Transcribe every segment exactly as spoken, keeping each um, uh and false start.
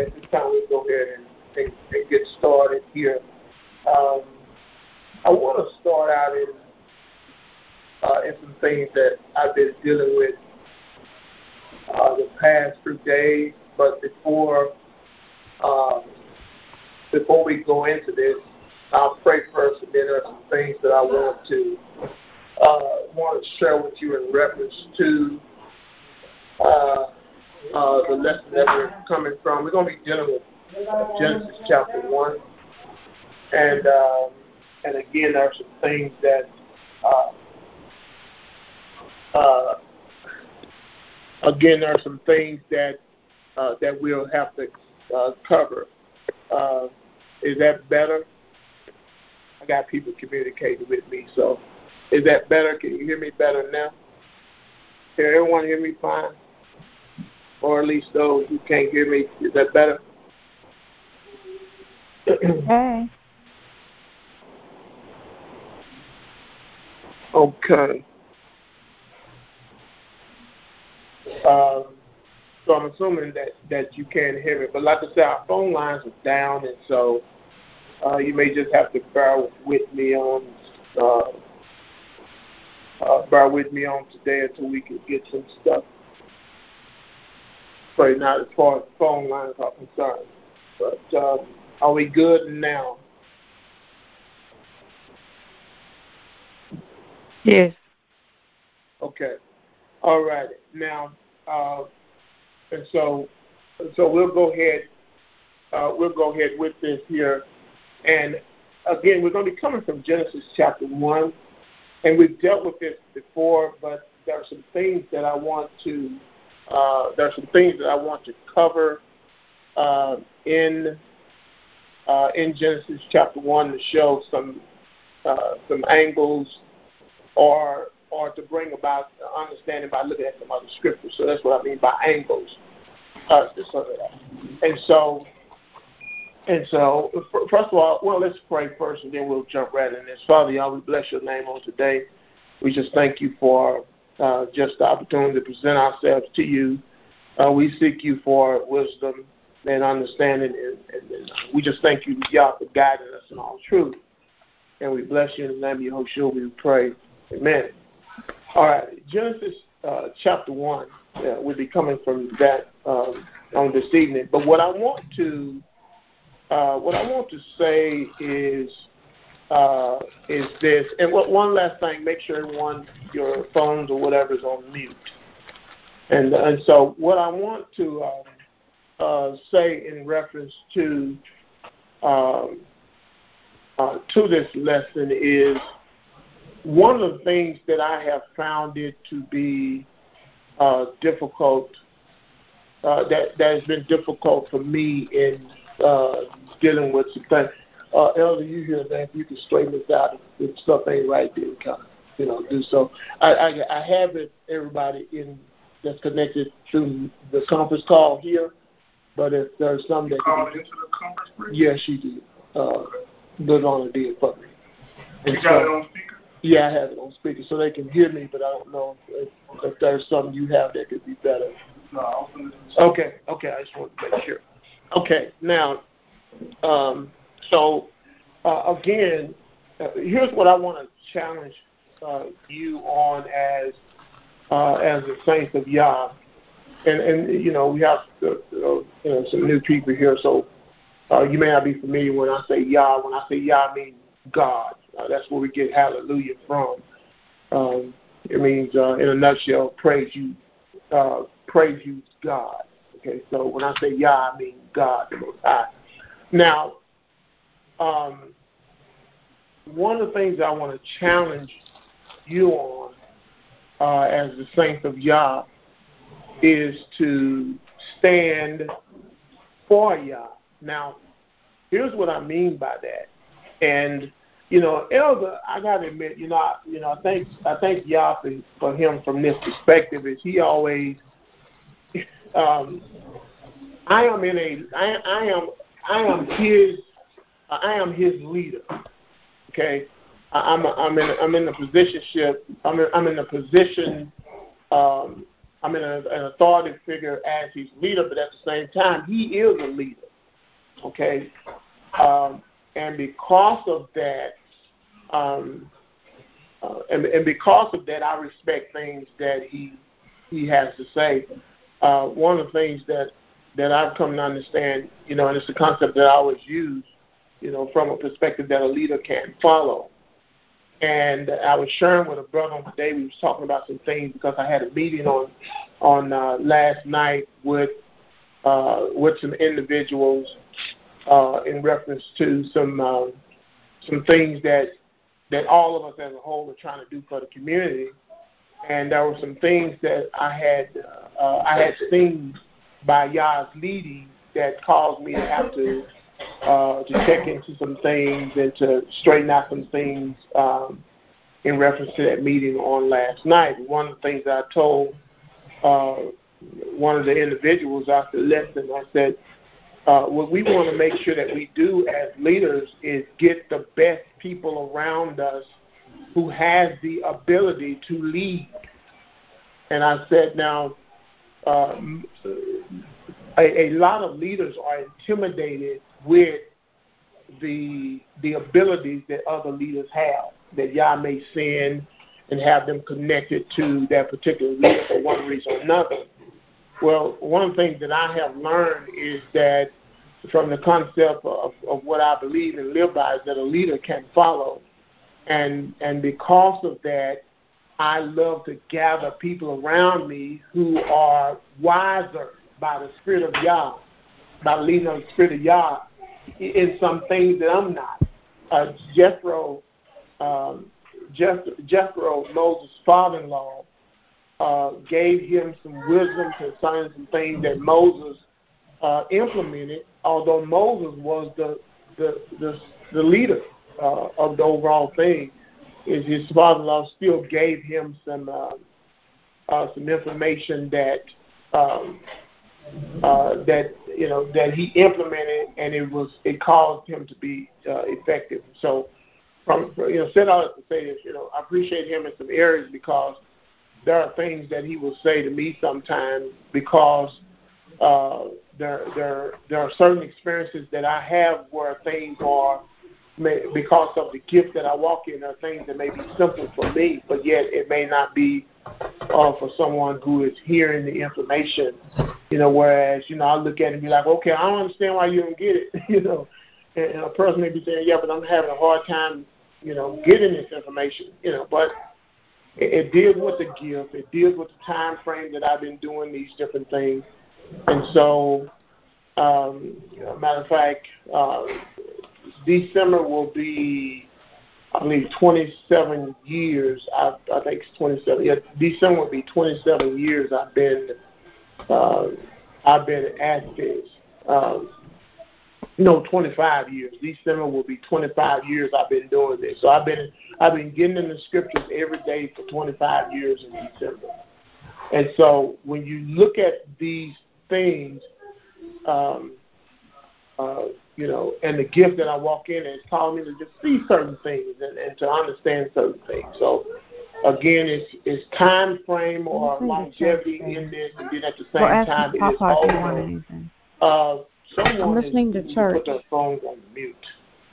at this time we go ahead and, and, and get started here. Um, I want to start out in, uh, in some things that I've been dealing with uh, the past few days, but before um, before we go into this, I'll pray first, and then there are some things that I want to uh, want to share with you in reference to uh, uh, the lesson that we're coming from. We're going to be dealing with Genesis chapter one, and um, and again, there are some things that uh, uh, again there are some things that uh, that we'll have to uh, cover. Uh, is that better? I got people communicating with me, so is that better? Can you hear me better now? Can everyone hear me fine? Or at least those who can't hear me, is that better? Okay. Okay. Um, so I'm assuming that, that you can hear me. But like I said, our phone lines are down, and so uh, you may just have to bear with me on uh, uh, bear with me on today until we can get some stuff straightened out as far as phone lines are concerned. But um, are we good now? Yes. Okay. All right. Now, uh, and so, so we'll go ahead. Uh, we'll go ahead with this here, and again, we're going to be coming from Genesis chapter one, and we've dealt with this before, but there are some things that I want to. Uh, there are some things that I want to cover uh, in uh, in Genesis chapter one to show some uh, some angles, or or to bring about understanding by looking at some other scriptures. So that's what I mean by angles. Uh, and so, and so, first of all, well, let's pray first, and then we'll jump right in this. Father, y'all, we bless your name on today. We just thank you for uh, just the opportunity to present ourselves to you. Uh, we seek you for wisdom and understanding, and, and, and we just thank you, y'all, for guiding us in all truth. And we bless you in the name of Yahushua. We pray. Amen. All right, Genesis uh, chapter one. Yeah, we'll be coming from that um, on this evening. But what I want to uh, what I want to say is uh, is this. And what, one last thing, make sure everyone, your phones or whatever is on mute. And and so what I want to um, uh, say in reference to um, uh, to this lesson is, one of the things that I have found it to be uh, difficult, uh, that, that has been difficult for me in uh, dealing with some things. Uh, Elder, you hear that? You can straighten this out. If stuff ain't right, then kind of, you know, do so. I, I, I have it, everybody in that's connected to the conference call here, but if there's some that... Called into the conference break? Yeah, she did. Uh, Lilana did for me. You got it on speaker? Yeah, I have it on speaker so they can hear me, but I don't know if, if there's something you have that could be better. No. Okay, okay, I just want to make sure. Okay, now, um, so uh, again, uh, here's what I want to challenge uh, you on as uh, as the saints of Yah, and and you know we have uh, you know some new people here, so uh, you may not be familiar when I say Yah. When I say Yah, I mean God. Uh, that's where we get hallelujah from. Um, it means, uh, in a nutshell, praise you, uh, praise you, God. Okay, so when I say Yah, I mean God, the Most High. Now, um, one of the things I want to challenge you on uh, as the saints of Yah is to stand for Yah. Now, here's what I mean by that. And, you know, Elder, I gotta admit, you know, I, you know, I thank I thank Yah for, for him from this perspective. Is he always, um, I am in a, I, I am, I am his, I am his leader. Okay, I, I'm, a, I'm in, I'm in the positionship. I'm, in, I'm in the position. Um, I mean, an, an authority figure as his leader, but at the same time, he is a leader. Okay, um, and because of that, um, uh, and, and because of that, I respect things that he he has to say. Uh, one of the things that that I've come to understand, you know, and it's a concept that I always use, you know, from a perspective that a leader can follow. And I was sharing with a brother on the day, we was talking about some things because I had a meeting on on uh, last night with uh, with some individuals uh, in reference to some uh, some things that that all of us as a whole are trying to do for the community. And there were some things that I had uh, I had seen by Yah's leading that caused me to have to uh, to check into some things and to straighten out some things um, in reference to that meeting on last night. One of the things that I told uh, one of the individuals after the lesson, I said, uh, what we want to make sure that we do as leaders is get the best people around us who has the ability to lead. And I said, now, um, a, a lot of leaders are intimidated with the the abilities that other leaders have, that Yah may send and have them connected to that particular leader for one reason or another. Well, one of the things that I have learned is that from the concept of, of what I believe and live by is that a leader can follow. And and because of that, I love to gather people around me who are wiser by the Spirit of Yah, by the leading of the Spirit of Yah, in some things that I'm not. Uh, Jethro, um, Jeth- Jethro, Moses' father-in-law, uh, gave him some wisdom concerning some things that Moses uh, implemented, although Moses was the the the, the leader uh, of the overall thing. Is his father-in-law still gave him some uh, uh, some information that um, uh, that you know that he implemented, and it was it caused him to be uh, effective. So, from you know, said all that to say this, you know, I appreciate him in some areas because there are things that he will say to me sometimes because uh, there there there are certain experiences that I have where things are. May, because of the gift that I walk in, are things that may be simple for me, but yet it may not be uh, for someone who is hearing the information. You know, whereas you know I look at it and be like, okay, I don't understand why you don't get it. You know, and, and a person may be saying, yeah, but I'm having a hard time, you know, getting this information. You know, but it, it deals with the gift. It deals with the time frame that I've been doing these different things, and so, um, you know, matter of fact. Uh, December will be, I believe, twenty-seven years. I, I think it's twenty-seven. Yeah, December will be twenty-seven years. I've been, uh, I've been at this. Um, no, twenty-five years. December will be twenty-five years. I've been doing this. So I've been, I've been getting in the scriptures every day for twenty-five years in December. And so when you look at these things, um, uh, you know, and the gift that I walk in is calling me to just see certain things and, and to understand certain things. So, again, it's it's time frame or longevity in this, and then at the same well, time, it Papa is also anything. uh, someone I'm listening is, to church. Put their phones on mute,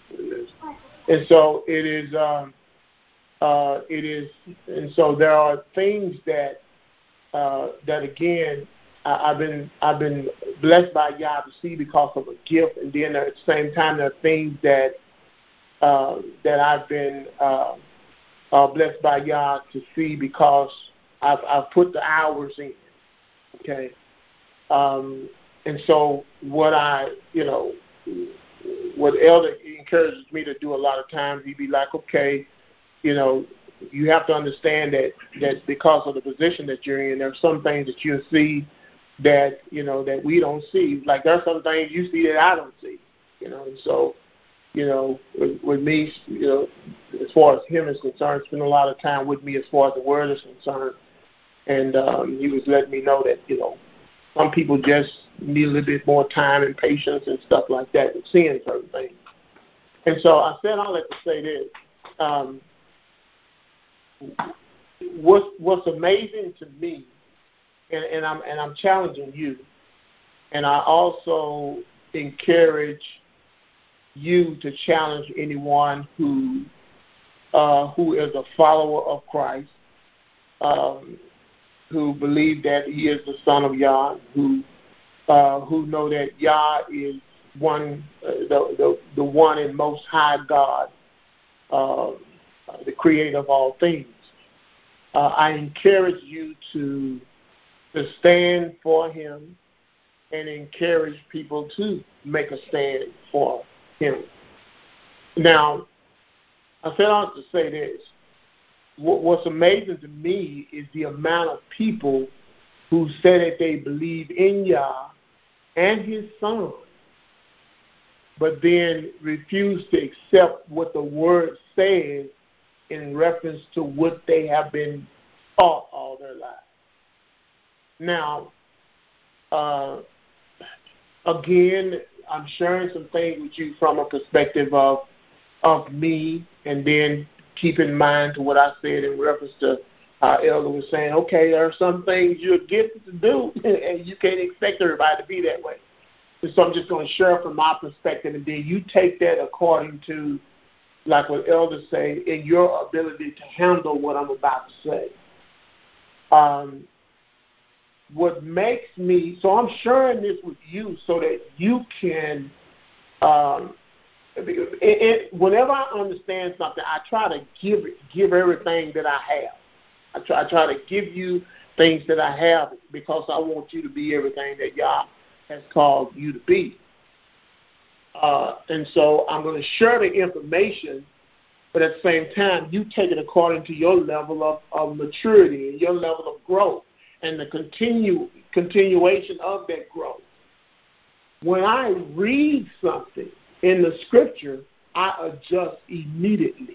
and so it is. Um, uh, it is, and so there are things that uh, that again. I've been I've been blessed by Yah to see because of a gift, and then at the same time there are things that uh, that I've been uh, uh, blessed by Yah to see because I've I've put the hours in. Okay, um, and so what I you know what Elder encourages me to do a lot of times, he'd be like, okay, you know, you have to understand that that because of the position that you're in, there are some things that you'll see that, you know, that we don't see. Like there are some things you see that I don't see, you know. And so, you know, with, with me, you know, as far as him is concerned, spend a lot of time with me as far as the word is concerned. And um, he was letting me know that, you know, some people just need a little bit more time and patience and stuff like that with seeing certain things. And so I said all that to say this. Um, what's, what's amazing to me and, and I'm and I'm challenging you, and I also encourage you to challenge anyone who uh, who is a follower of Christ, um, who believe that He is the Son of Yah, who uh, who know that Yah is one, uh, the, the the one and most high God, uh, the Creator of all things. Uh, I encourage you to to stand for Him, and encourage people to make a stand for Him. Now, I said I have to say this. What, what's amazing to me is the amount of people who say that they believe in Yah and His Son, but then refuse to accept what the Word says in reference to what they have been taught all their lives. Now, uh, again, I'm sharing some things with you from a perspective of of me, and then keep in mind to what I said in reference to our elder was saying, okay, there are some things you're gifted to do, and you can't expect everybody to be that way. And so I'm just going to share from my perspective, and then you take that according to, like what elders say, in your ability to handle what I'm about to say. Um, what makes me, so I'm sharing this with you so that you can, um, it, it, whenever I understand something, I try to give it, give everything that I have. I try, I try to give you things that I have because I want you to be everything that Yah has called you to be. Uh, and so I'm going to share the information, but at the same time, you take it according to your level of, of maturity and your level of growth and the continue continuation of that growth. When I read something in the scripture, I adjust immediately.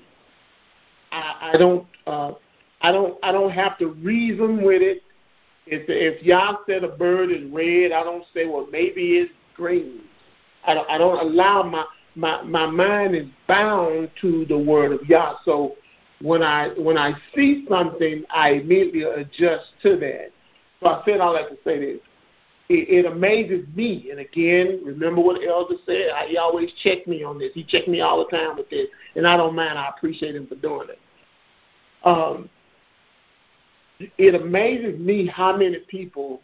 I, I don't, uh, I don't, I don't have to reason with it. If if Yah said a bird is red, I don't say, well, maybe it's green. I don't, I don't allow my, my my mind is bound to the word of Yah. So when I when I see something, I immediately adjust to that. So I said all that to say this. It, it amazes me, and again, remember what the elder said. I, he always checked me on this. He checked me all the time with this, and I don't mind. I appreciate him for doing it. Um, it amazes me how many people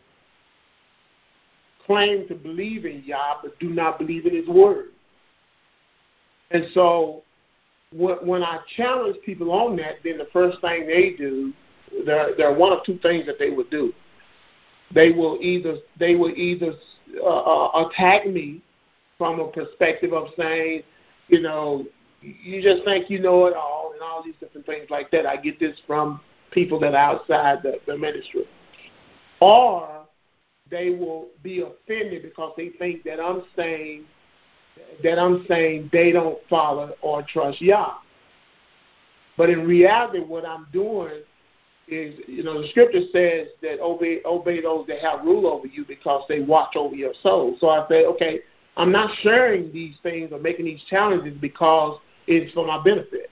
claim to believe in Yah but do not believe in His word. And so when, when I challenge people on that, then the first thing they do, there, there are one of two things that they would do. They will either they will either uh, attack me from a perspective of saying, you know, you just think you know it all and all these different things like that. I get this from people that are outside the, the ministry. Or they will be offended because they think that I'm saying that I'm saying they don't follow or trust Yah. But in reality, what I'm doing is, you know, the scripture says that obey, obey those that have rule over you because they watch over your soul. So I say, okay, I'm not sharing these things or making these challenges because it's for my benefit.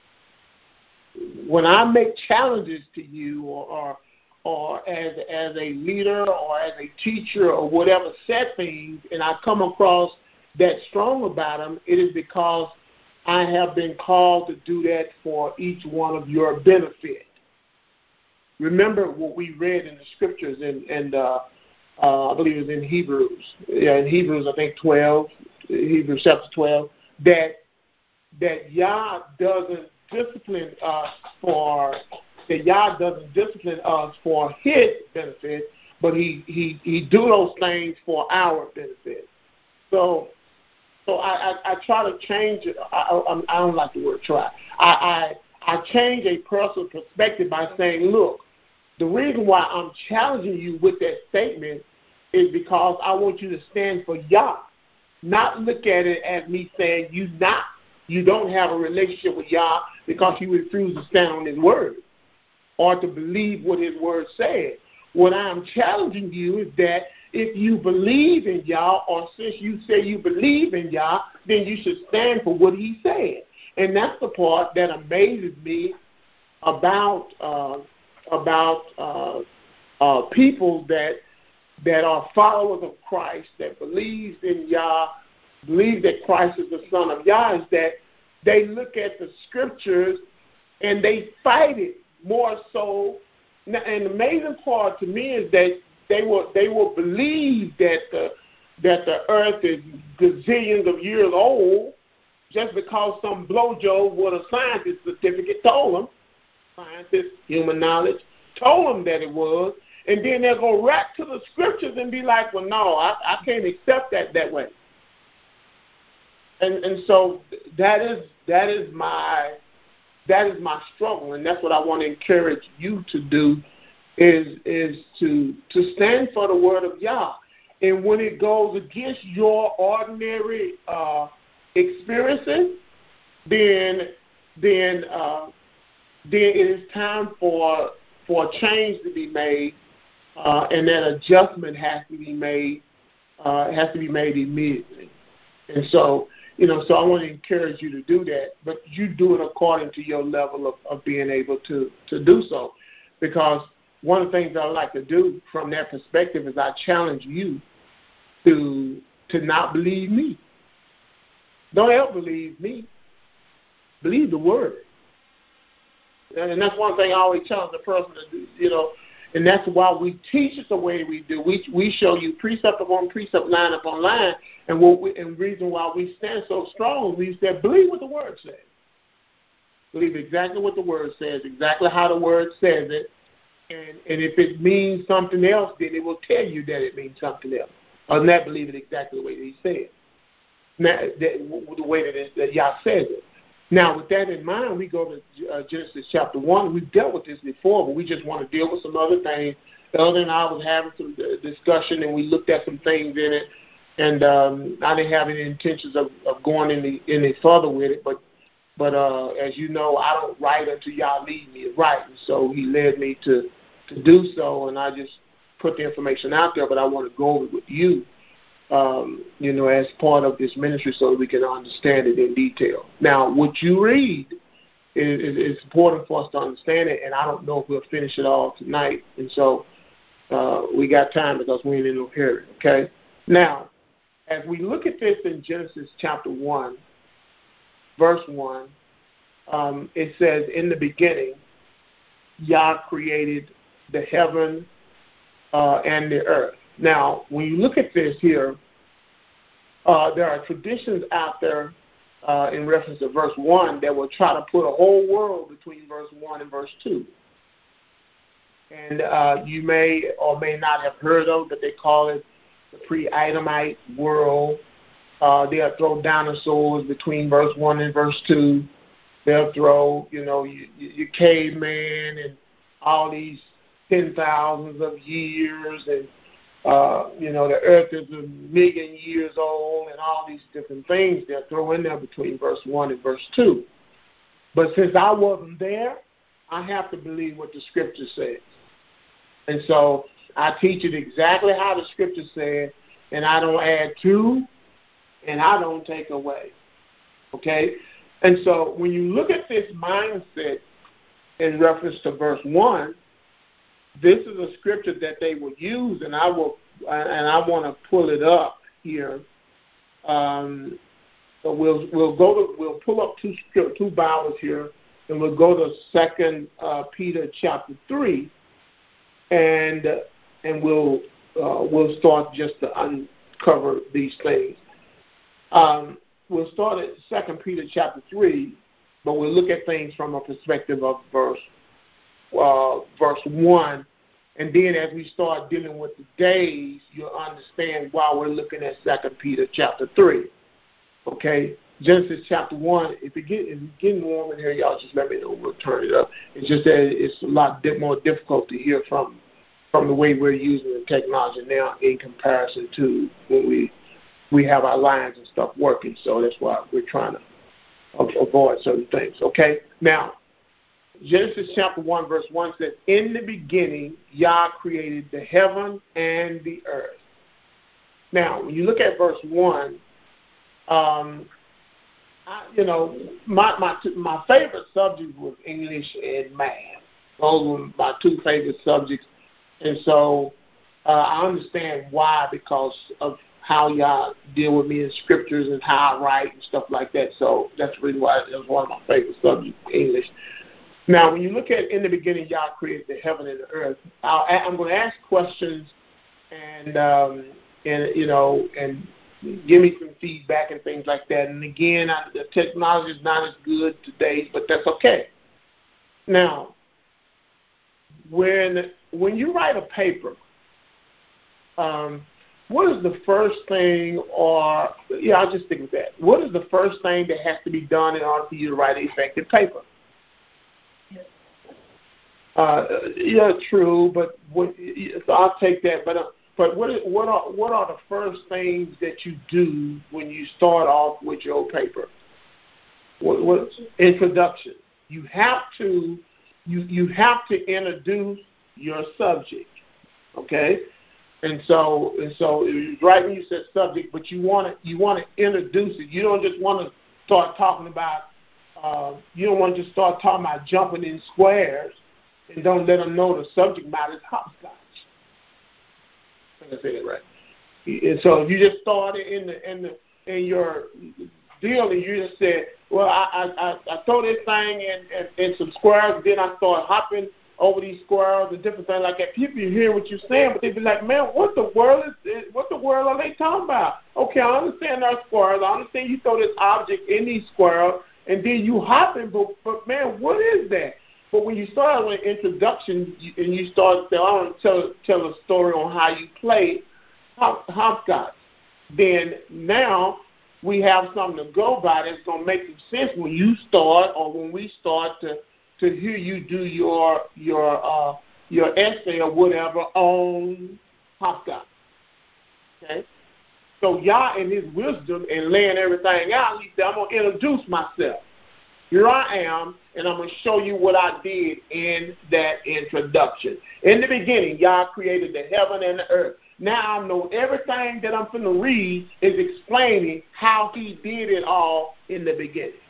When I make challenges to you or, or or as as a leader or as a teacher or whatever set things, and I come across that strong about them, it is because I have been called to do that for each one of your benefit. Remember what we read in the scriptures, in, in uh, uh, I believe it was in Hebrews, yeah, in Hebrews, I think twelve, Hebrews chapter twelve, that that Yah doesn't discipline us for that Yah doesn't discipline us for His benefit, but He He He do those things for our benefit. So, so I, I, I try to change it. I, I, I don't like the word try. I, I I change a personal perspective by saying, look, the reason why I'm challenging you with that statement is because I want you to stand for Yah, not look at it as me saying you not you don't have a relationship with Yah because you refuse to stand on His word or to believe what His word said. What I'm challenging you is that if you believe in Yah, or since you say you believe in Yah, then you should stand for what He said. And that's the part that amazes me about uh, about uh, uh, people that that are followers of Christ, that believes in Yah, believe that Christ is the Son of Yah, is that they look at the scriptures and they fight it more so. And the amazing part to me is that they will they will believe that the that the earth is gazillions of years old just because some blowjob with a scientist certificate told them, scientist, human knowledge, told them that it was, and then they'll go right to the scriptures and be like, well, no, I, I can't accept that that way. And and so that is that is my that is my struggle, and that's what I want to encourage you to do, is is to to stand for the word of Yah. And when it goes against your ordinary uh, experiences, then then uh, then it is time for for a change to be made, uh, and that adjustment has to be made uh, has to be made immediately. And so, you know, so I want to encourage you to do that, but you do it according to your level of, of being able to, to do so. Because one of the things I like to do from that perspective is I challenge you to to not believe me. Don't ever believe me. Believe the word. And that's one thing I always challenge the person to do, you know, and that's why we teach it the way we do. We we show you precept upon precept, line upon line, and what we, and reason why we stand so strong, we said, believe what the word says. Believe exactly what the word says, exactly how the word says it, and, and if it means something else, then it will tell you that it means something else. Or not believe it exactly the way that he said, now, that, the way that, it, that Yah says it. Now, with that in mind, we go to uh, Genesis chapter one. We've dealt with this before, but we just want to deal with some other things. Elder and I was having some discussion, and we looked at some things in it, and um, I didn't have any intentions of, of going any, any further with it, but but uh, as you know, I don't write until Yah lead me to write, and so he led me to, to do so, and I just put the information out there, but I want to go over it with you, um, you know, as part of this ministry so that we can understand it in detail. Now, what you read is, is, is important for us to understand it, and I don't know if we'll finish it all tonight, and so uh, we got time because we ain't in no hurry, okay? Now, as we look at this in Genesis chapter one, verse one, um, it says, in the beginning, Yah created the heaven uh, and the earth. Now, when you look at this here, uh, there are traditions out there uh, in reference to verse one that will try to put a whole world between verse one and verse two. And uh, you may or may not have heard of, but they call it the pre-Adamite world. Uh, they'll throw dinosaurs between verse one and verse two. They'll throw, you know, your, your caveman and all these ten thousands of years, and, uh, you know, the earth is a million years old, and all these different things they'll throw in there between verse one and verse two. But since I wasn't there, I have to believe what the Scripture says. And so I teach it exactly how the Scripture says, and I don't add to, and I don't take away. Okay? And so when you look at this mindset in reference to verse one, this is a scripture that they will use, and I will, and I want to pull it up here. Um, so we'll we'll go to we'll pull up two two Bibles here, and we'll go to Second uh, Peter chapter three, and uh, and we'll uh, we'll start just to uncover these things. Um, we'll start at Second Peter chapter three, but we'll look at things from a perspective of verse uh, verse one, and then as we start dealing with the days, you'll understand why we're looking at Second Peter chapter three. Okay, Genesis chapter one. If it get if it's getting warm in here, y'all just let me know. We'll turn it up. It's just that it's a lot more difficult to hear from from the way we're using the technology now in comparison to when we we have our lines and stuff working. So that's why we're trying to avoid certain things. Okay, now Genesis chapter one verse one says, "In the beginning, Yah created the heaven and the earth." Now, when you look at verse one. Um, I, you know, my, my my favorite subject was English and math. Those were my two favorite subjects And so uh, I understand why, because of how y'all deal with me in scriptures and how I write and stuff like that. So that's the reason why it was one of my favorite subjects, English. Now, when you look at in the beginning, y'all created the heaven and the earth. I'll, I'm going to ask questions and, um, and you know, and give me some feedback and things like that. And again, I, the technology is not as good today, but that's okay. Now, when when you write a paper, um, what is the first thing, or yeah, I'll just stick with that. What is the first thing that has to be done in order for you to write an effective paper? Uh, yeah, true, but what, so I'll take that. But uh, but what is, what are what are the first things that you do when you start off with your paper? What, what introduction? You have to you you have to introduce your subject, okay? And so and so right when you said subject, but you want to you want to introduce it. You don't just want to start talking about. Uh, you don't want to just start talking about jumping in squares. And don't let them know the subject matter is hopscotch. I think I said it right. And so if you just started in the in the in your deal and you just said, well, I I, I throw this thing in, in, in some squares, then I start hopping over these squares and different things like that. People hear what you're saying, but they be like, man, what the world is what the world are they talking about? Okay, I understand our squares. I understand you throw this object in these squares and then you hopping, but but man, what is that? But when you start with an introduction and you start to I want to tell tell a story on how you play hopscotch, then now we have something to go by that's going to make some sense when you start or when we start to, to hear you do your your uh, your essay or whatever on hopscotch. Okay? So Yah in his wisdom and laying everything out, he said, I'm going to introduce myself. Here I am, and I'm going to show you what I did in that introduction. In the beginning, Yah created the heaven and the earth. Now I know everything that I'm going to read is explaining how he did it all in the beginning.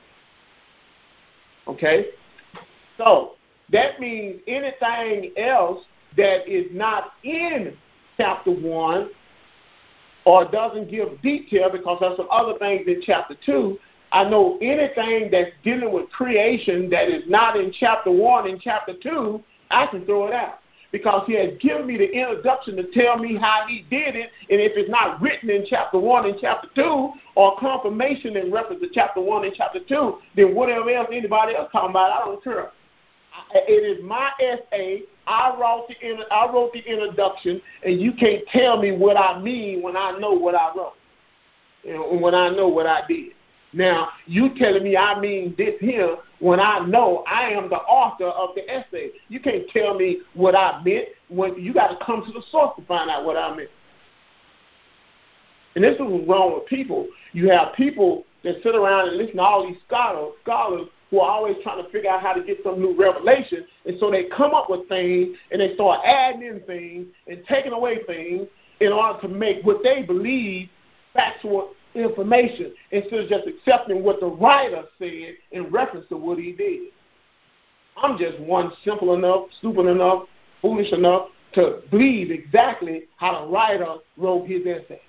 Okay? So that means anything else that is not in chapter one or doesn't give detail, because there's some other things in chapter two, I know anything that's dealing with creation that is not in chapter one and chapter two, I can throw it out. Because he has given me the introduction to tell me how he did it, and if it's not written in chapter one and chapter two, or confirmation in reference to chapter one and chapter two, then whatever else anybody else talking about, I don't care. It is my essay. I wrote the I wrote the introduction, and you can't tell me what I mean when I know what I wrote, you know, when I know what I did. Now, you telling me I mean this here when I know I am the author of the essay. You can't tell me what I meant. When you got to come to the source to find out what I meant. And this is what's wrong with people. You have people that sit around and listen to all these scholars, scholars who are always trying to figure out how to get some new revelation, and so they come up with things, and they start adding in things and taking away things in order to make what they believe factual information, instead of just accepting what the writer said in reference to what he did. I'm just one simple enough, stupid enough, foolish enough to believe exactly how the writer wrote his essay.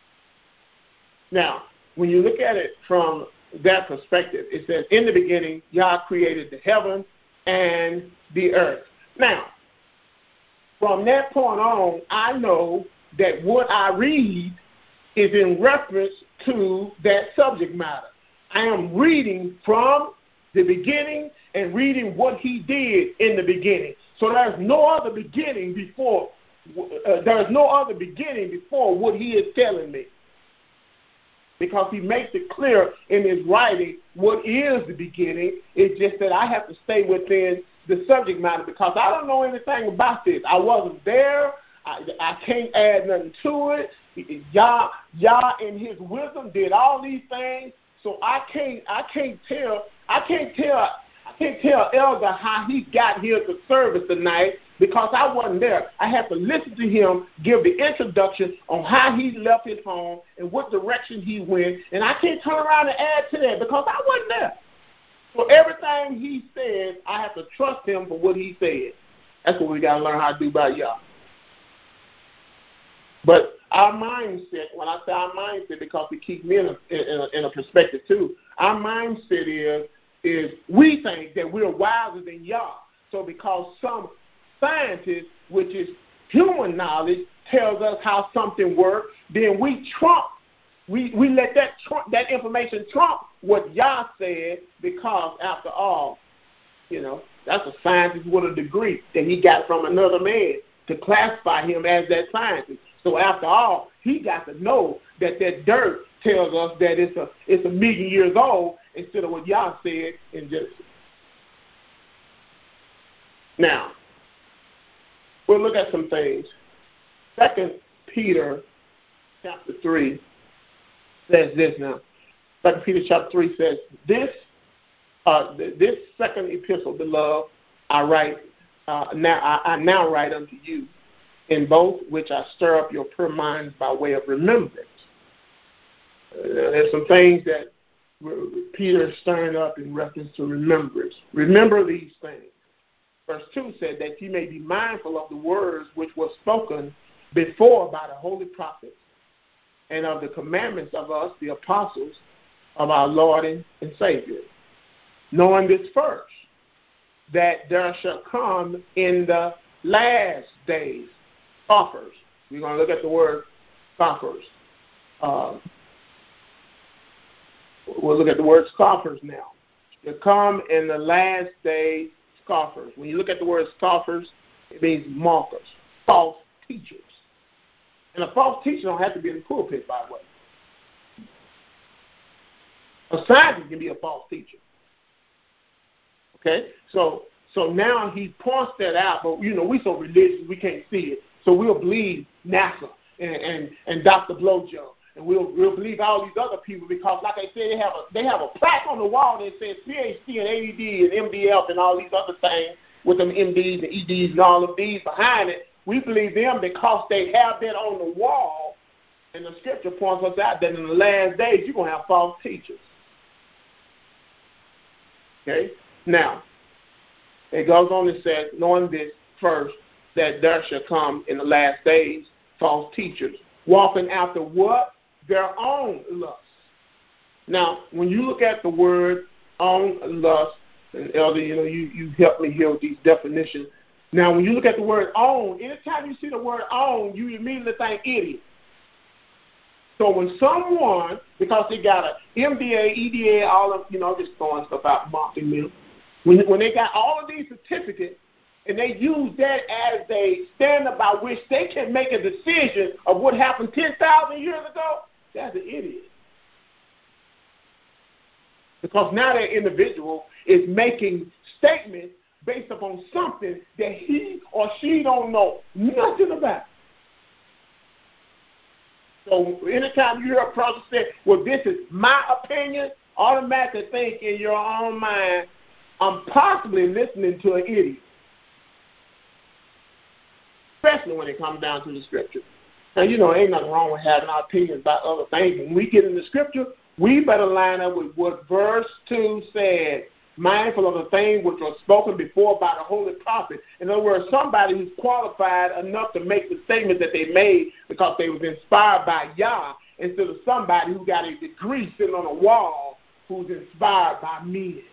Now, when you look at it from that perspective, it says, in the beginning, Yah created the heaven and the earth. Now, from that point on, I know that what I read is in reference to that subject matter. I am reading from the beginning and reading what he did in the beginning. So there's no other beginning before. Uh, there's no other beginning before what he is telling me, because he makes it clear in his writing what is the beginning. It's just that I have to stay within the subject matter, because I don't know anything about this. I wasn't there. I, I can't add nothing to it. Yah, Yah in his wisdom did all these things, so I can't I can't tell I can't tell I can't tell Elder how he got here to service tonight, because I wasn't there. I have to listen to him give the introduction on how he left his home and what direction he went, and I can't turn around and add to that because I wasn't there. So everything he said, I have to trust him for what he said. That's what we got to learn how to do by Yah. But our mindset, when I say our mindset, because it keeps me in a, in a, in a perspective too, our mindset is, is we think that we're wiser than Yah. So because some scientist, which is human knowledge, tells us how something works, then we trump, we, we let that trump, that information trump what Yah said, because after all, you know, that's a scientist with a degree that he got from another man to classify him as that scientist. So after all, he got to know that that dirt tells us that it's a it's a million years old instead of what Yah said in Genesis. Now, we'll look at some things. Second Peter chapter three says this now. Second Peter chapter three says, This uh, this second epistle, beloved, I write uh, now I, I now write unto you, in both which I stir up your pure minds by way of remembrance. Uh, there's some things that Peter is stirring up in reference to remembrance. Remember these things. Verse two said that you may be mindful of the words which were spoken before by the holy prophets, and of the commandments of us, the apostles of our Lord and, and Savior. Knowing this first, that there shall come in the last days scoffers. We're going to look at the word scoffers. Uh, we'll look at the word scoffers now. To come in the last days scoffers. When you look at the word scoffers, it means mockers, false teachers. And a false teacher don't have to be in the pulpit, by the way. A scientist can be a false teacher. Okay? So so now he points that out, but, you know, we're so religious we can't see it. So we'll believe NASA and, and, and Doctor Blojo, and we'll we'll believe all these other people because, like I said, they have a they have a plaque on the wall that says P H D and A D D and M D F and all these other things with them M Ds and E Ds and all of these behind it. We believe them because they have that on the wall, and the scripture points us out that in the last days you're going to have false teachers. Okay? Now, it goes on and says, knowing this first, that there shall come in the last days false teachers, walking after what? Their own lust. Now, when you look at the word own lust, and Elder, you know, you, you help me here with these definitions. Now, when you look at the word own, anytime you see the word own, you immediately think idiot. So when someone, because they got a M B A, E D A, all of, you know, just throwing stuff out, mocking them, when, when they got all of these certificates, and they use that as a standard by which they can make a decision of what happened ten thousand years ago, that's an idiot. Because now that individual is making statements based upon something that he or she don't know nothing about. So anytime you hear a person say, well, this is my opinion, automatically think in your own mind, I'm possibly listening to an idiot. Especially when it comes down to the scripture. Now, you know, ain't nothing wrong with having our opinions about other things. When we get in the scripture, we better line up with what verse two said, mindful of the things which were spoken before by the holy prophet. In other words, somebody who's qualified enough to make the statement that they made because they was inspired by Yah, instead of somebody who got a degree sitting on a wall who's inspired by men.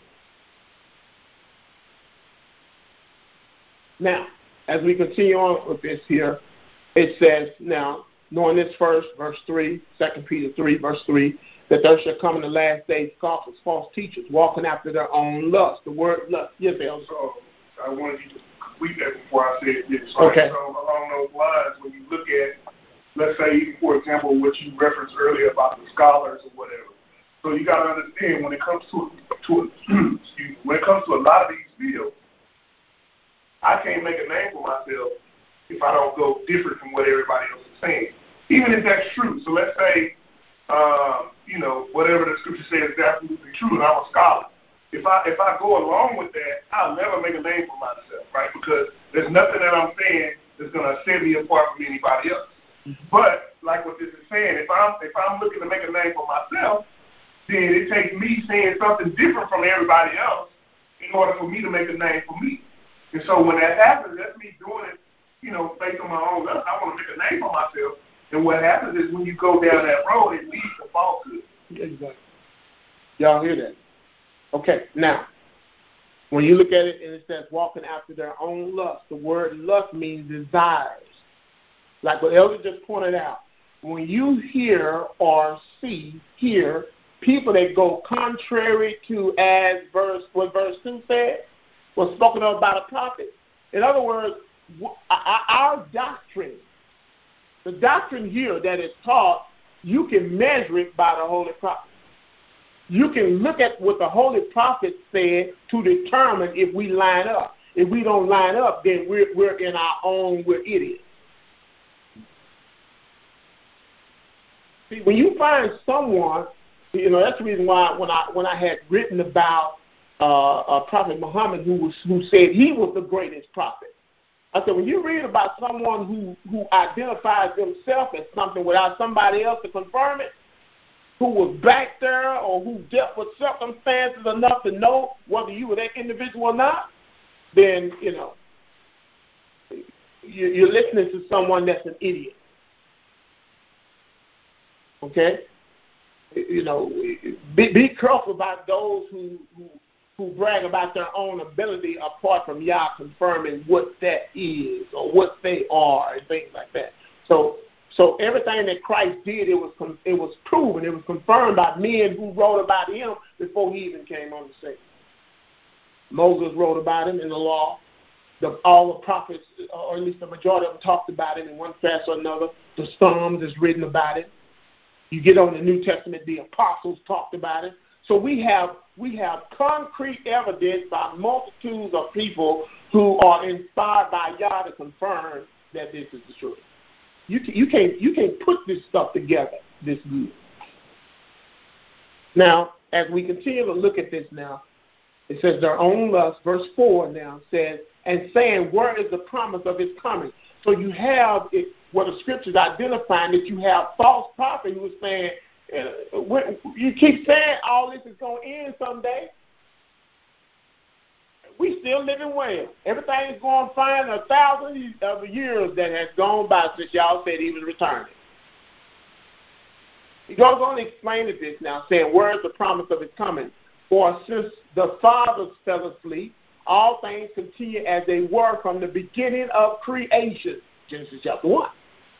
Now, as we continue on with this here, it says, now, knowing this first, verse three, Second Peter three, verse three, that there shall come in the last days scoffers, false teachers, walking after their own lust. The word lust. Yes, Elder. So I wanted you to complete that before I said this. Right? Okay. So along those lines, when you look at, let's say, for example, what you referenced earlier about the scholars or whatever. So you got to understand when it comes to to excuse me, when it comes to a lot of these fields, I can't make a name for myself if I don't go different from what everybody else is saying, even if that's true. So let's say, um, you know, whatever the scripture says is absolutely true, and I'm a scholar. If I if I go along with that, I'll never make a name for myself, right? Because there's nothing that I'm saying that's going to set me apart from anybody else. Mm-hmm. But like what this is saying, if I'm if I'm looking to make a name for myself, then it takes me saying something different from everybody else in order for me to make a name for me. And so when that happens, that's me doing it, you know, based on my own level. I want to make a name for myself. And what happens is when you go down that road, it leads to falsehood. Exactly. Y'all hear that? Okay, now, when you look at it and it says walking after their own lust, the word lust means desires. Like what Elder just pointed out, when you hear or see, hear, people that go contrary to as verse, what verse two said, was spoken of by the prophet. In other words, our doctrine, the doctrine here that is taught, you can measure it by the Holy Prophet. You can look at what the Holy Prophet said to determine if we line up. If we don't line up, then we're, we're in our own, we're idiots. See, when you find someone, you know, that's the reason why when I when I had written about uh, uh, Prophet Muhammad, who was who said he was the greatest prophet. I said, when you read about someone who, who identifies themselves as something without somebody else to confirm it, who was back there or who dealt with circumstances enough to know whether you were that individual or not, then, you know, you're listening to someone that's an idiot. Okay? You know, be, be careful about those who, who who brag about their own ability apart from Yah confirming what that is or what they are and things like that. So so everything that Christ did, it was it was proven, it was confirmed by men who wrote about him before he even came on the scene. Moses wrote about him in the law. The, all the prophets, or at least the majority of them, talked about him in one fashion or another. The Psalms is written about it. You get on the New Testament, the apostles talked about it. So we have we have concrete evidence by multitudes of people who are inspired by Yah to confirm that this is the truth. You can, you can't you can't put this stuff together this good. Now, as we continue to look at this now, it says their own lust. Verse four now says, and saying, where is the promise of his coming? So you have it, what the scriptures identifying that you have false prophets who are saying, you keep saying all this is going to end someday. We still living well. Everything is going fine. A thousand of years that has gone by since y'all said he was returning. He goes on to explain this now, saying, where is the promise of his coming? For since the fathers fell asleep, all things continue as they were from the beginning of creation. Genesis chapter one.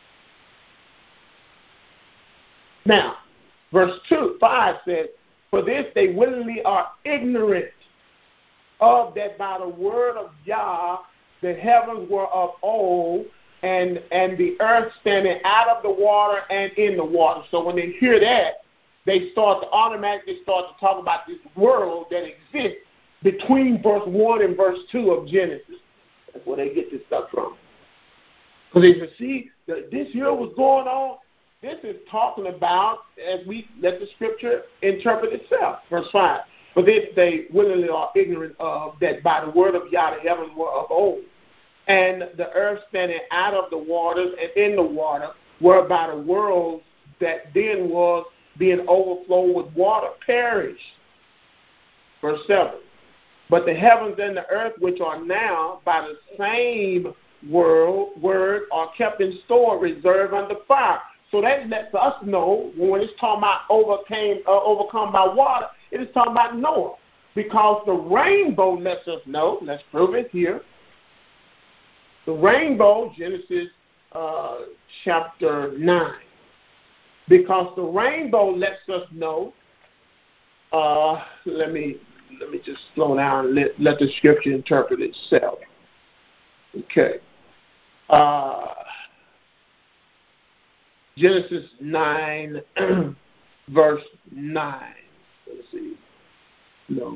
Now, verse two, five says, for this they willingly are ignorant of that by the word of Yah the heavens were of old, and, and the earth standing out of the water and in the water. So when they hear that, they start to automatically start to talk about this world that exists between verse one and verse two of Genesis. That's where they get this stuff from. Because they can see that this year was going on. This is talking about, as we let the scripture interpret itself. Verse five. For this they willingly are ignorant of, that by the word of Yah the heavens were of old, and the earth standing out of the waters and in the water, whereby the world that then was being overflowed with water perished. Verse seven. But the heavens and the earth, which are now by the same word, word are kept in store, reserved under fire. So that lets us know when it's talking about overcame, uh, overcome by water, it is talking about Noah. Because the rainbow lets us know, let's prove it here. The rainbow, Genesis uh, chapter nine. Because the rainbow lets us know, uh, let me let me just slow down and let, let the scripture interpret itself. Okay. Uh, Genesis nine, verse nine. Let's see. No.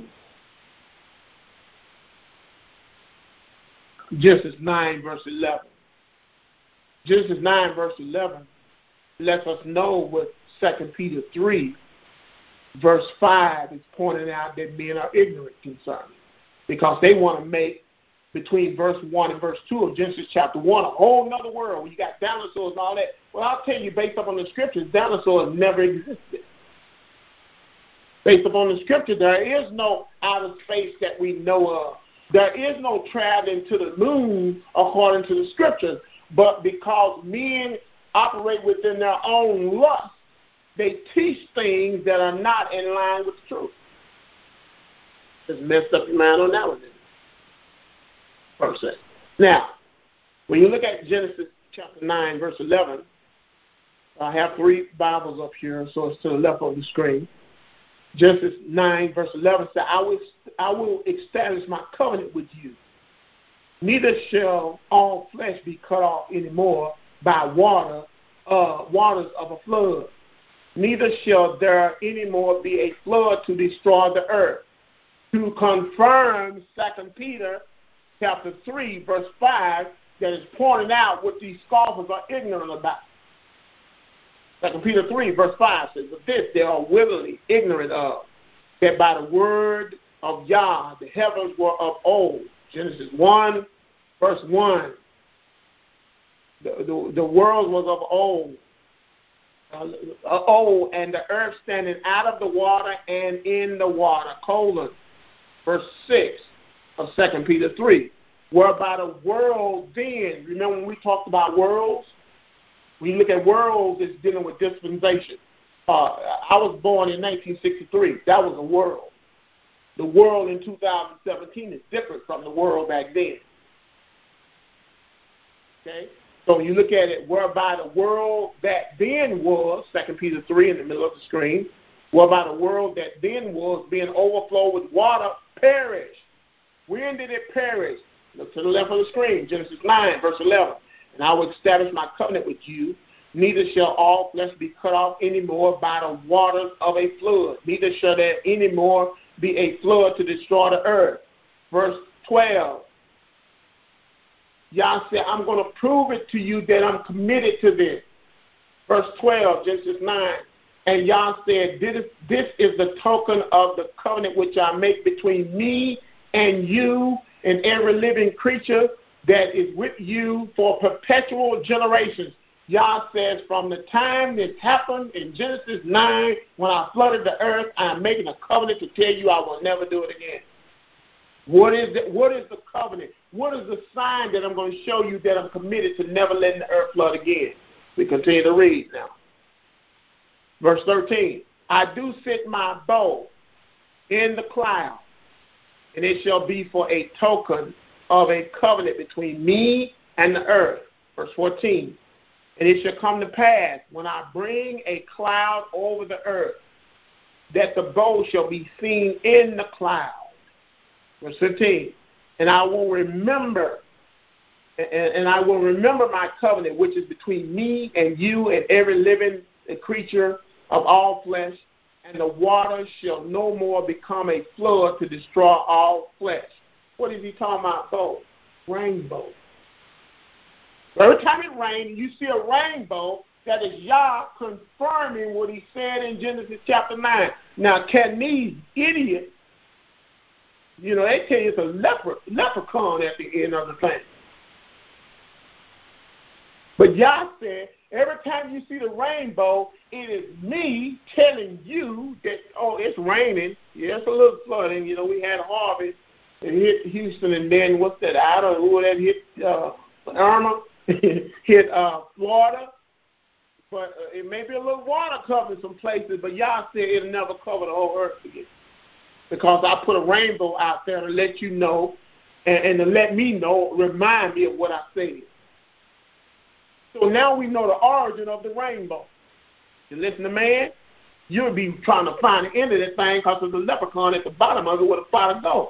Genesis nine, verse eleven. Genesis nine, verse eleven lets us know what Second Peter three, verse five is pointing out that men are ignorant concerning. Because they want to make between verse one and verse two of Genesis chapter one a whole other world where you got dinosaurs and all that. Well, I'll tell you, based upon the scriptures, dinosaurs never existed. Based upon the scripture, there is no outer space that we know of. There is no traveling to the moon according to the scriptures. But because men operate within their own lust. They teach things that are not in line with the truth. Just messed up your mind on that one. Per se. Now, when you look at Genesis chapter nine, verse eleven, I have three Bibles up here, so it's to the left of the screen. Genesis nine, verse eleven says, I will, I will establish my covenant with you. Neither shall all flesh be cut off anymore by water, uh, waters of a flood. Neither shall there anymore be a flood to destroy the earth. To confirm Second Peter chapter three, verse five, that is pointing out what these scoffers are ignorant about. Second Peter three, verse five says, but this they are willingly ignorant of, that by the word of Yah the heavens were of old. Genesis one, verse one. The, the, the world was of old. Uh, old, and the earth standing out of the water and in the water. Colon. Verse six of Second Peter three. Whereby the world then, remember when we talked about worlds? When you look at worlds, it's dealing with dispensation. Uh, I was born in nineteen sixty-three. That was a world. The world in two thousand seventeen is different from the world back then. Okay? So when you look at it, whereby the world that then was, Second Peter three in the middle of the screen, whereby the world that then was being overflowed with water perished. When did it perish? Look to the left of the screen, Genesis nine, verse eleven. And I will establish my covenant with you. Neither shall all flesh be cut off any more by the waters of a flood. Neither shall there any more be a flood to destroy the earth. Verse twelve. Yah said, I'm going to prove it to you that I'm committed to this. Verse twelve, Genesis nine. And Yah said, this is, this is the token of the covenant which I make between me and you and every living creature that is with you for perpetual generations. Yah says, from the time this happened in Genesis nine, when I flooded the earth, I'm making a covenant to tell you I will never do it again. What is the, what is the covenant? What is the sign that I'm going to show you that I'm committed to never letting the earth flood again? We continue to read now. Verse thirteen, I do set my bow in the cloud, and it shall be for a token of a covenant between me and the earth. Verse fourteen, and it shall come to pass when I bring a cloud over the earth, that the bow shall be seen in the cloud. Verse fifteen, and I will remember, and, and I will remember my covenant, which is between me and you and every living creature of all flesh, and the waters shall no more become a flood to destroy all flesh. What is he talking about, bow? Rainbow. Every time it rains, you see a rainbow, that is Yah confirming what he said in Genesis chapter nine. Now, can these idiots, you know, they tell you it's a leper, leprechaun at the end of the thing. But Yah said, every time you see the rainbow, it is me telling you that, oh, it's raining. Yeah, it's a little flooding. You know, we had Harvey. It hit Houston, and then what's that? I don't know who that hit. Uh, Irma hit uh, Florida. But uh, it may be a little water covering some places, but Yah said it'll never cover the whole earth again. Because I put a rainbow out there to let you know and, and to let me know, remind me of what I said. So now we know the origin of the rainbow. You listen to man, you'll be trying to find the end of that thing because there's a leprechaun at the bottom of it where the fire goes.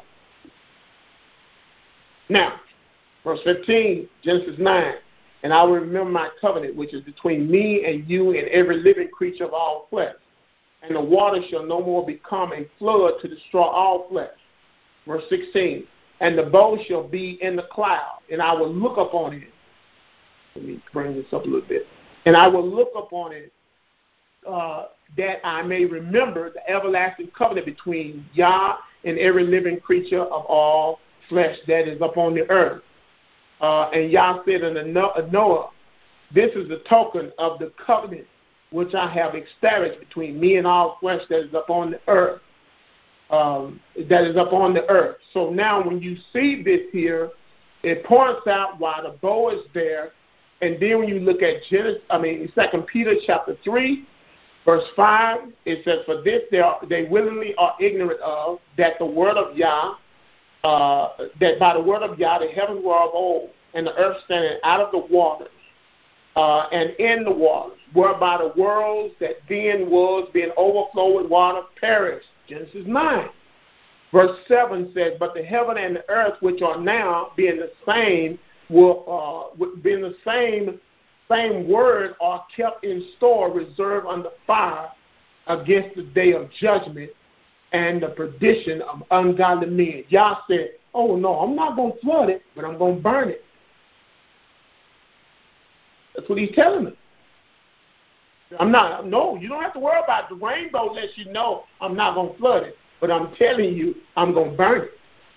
Now, verse fifteen, Genesis nine, and I will remember my covenant, which is between me and you and every living creature of all flesh. And the water shall no more become a flood to destroy all flesh. Verse sixteen, and the bow shall be in the cloud, and I will look upon it. Let me bring this up a little bit. And I will look upon it uh, that I may remember the everlasting covenant between Yah and every living creature of all flesh that is upon the earth. Uh, and Yah said unto Noah, this is the token of the covenant which I have established between me and all flesh that is upon the earth. Um, that is upon the earth. So now when you see this here, it points out why the bow is there, And then when you look at Genesis, I mean, Second Peter chapter three, verse five, it says, "For this they, are, they willingly are ignorant of, that the word of Yah, uh, that by the word of Yah the heavens were of old, and the earth standing out of the waters, uh, and in the waters, whereby the worlds that then was, being overflowed with water, perished." Genesis nine. Verse seven says, "But the heaven and the earth, which are now, being the same, will uh, being the same same word, are kept in store, reserved under fire against the day of judgment and the perdition of ungodly men." Yah said, "Oh no, I'm not going to flood it, but I'm going to burn it." That's what he's telling us. I'm not. No, you don't have to worry about it. The rainbow lets you know I'm not going to flood it. But I'm telling you, I'm going to burn it.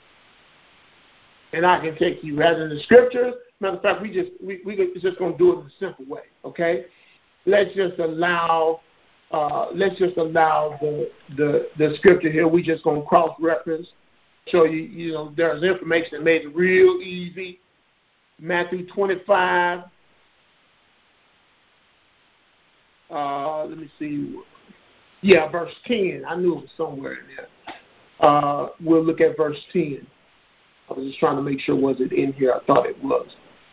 And I can take you rather than the scriptures. Matter of fact, we just we we just going to do it in a simple way. Okay, let's just allow uh, let's just allow the the the scripture here. We just going to cross reference, show you you know there's information that made it real easy. Matthew twenty-five. Uh, let me see. Yeah, verse ten. I knew it was somewhere in there. Uh, we'll look at verse ten. I was just trying to make sure, was it in here? I thought it was.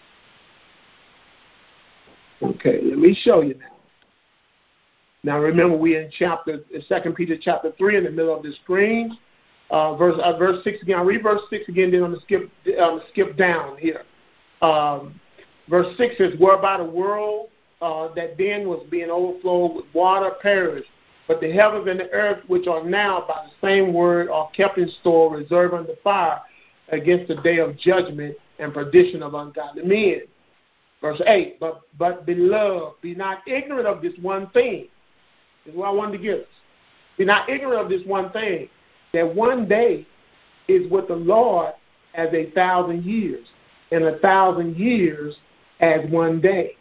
Okay, let me show you now. Now remember, we're in chapter Second Peter chapter three, in the middle of the screen. Uh, verse uh, verse six again. I'll read verse six again. Then I'm gonna skip um, skip down here. Um, verse six says, "Whereby the world uh, that then was being overflowed with water perished. But the heavens and the earth, which are now by the same word, are kept in store, reserved under fire against the day of judgment and perdition of ungodly men." Verse eight, but, but beloved, be not ignorant of this one thing. This is what I wanted to give us. Be not ignorant of this one thing, that one day is with the Lord as a thousand years, and a thousand years as one day.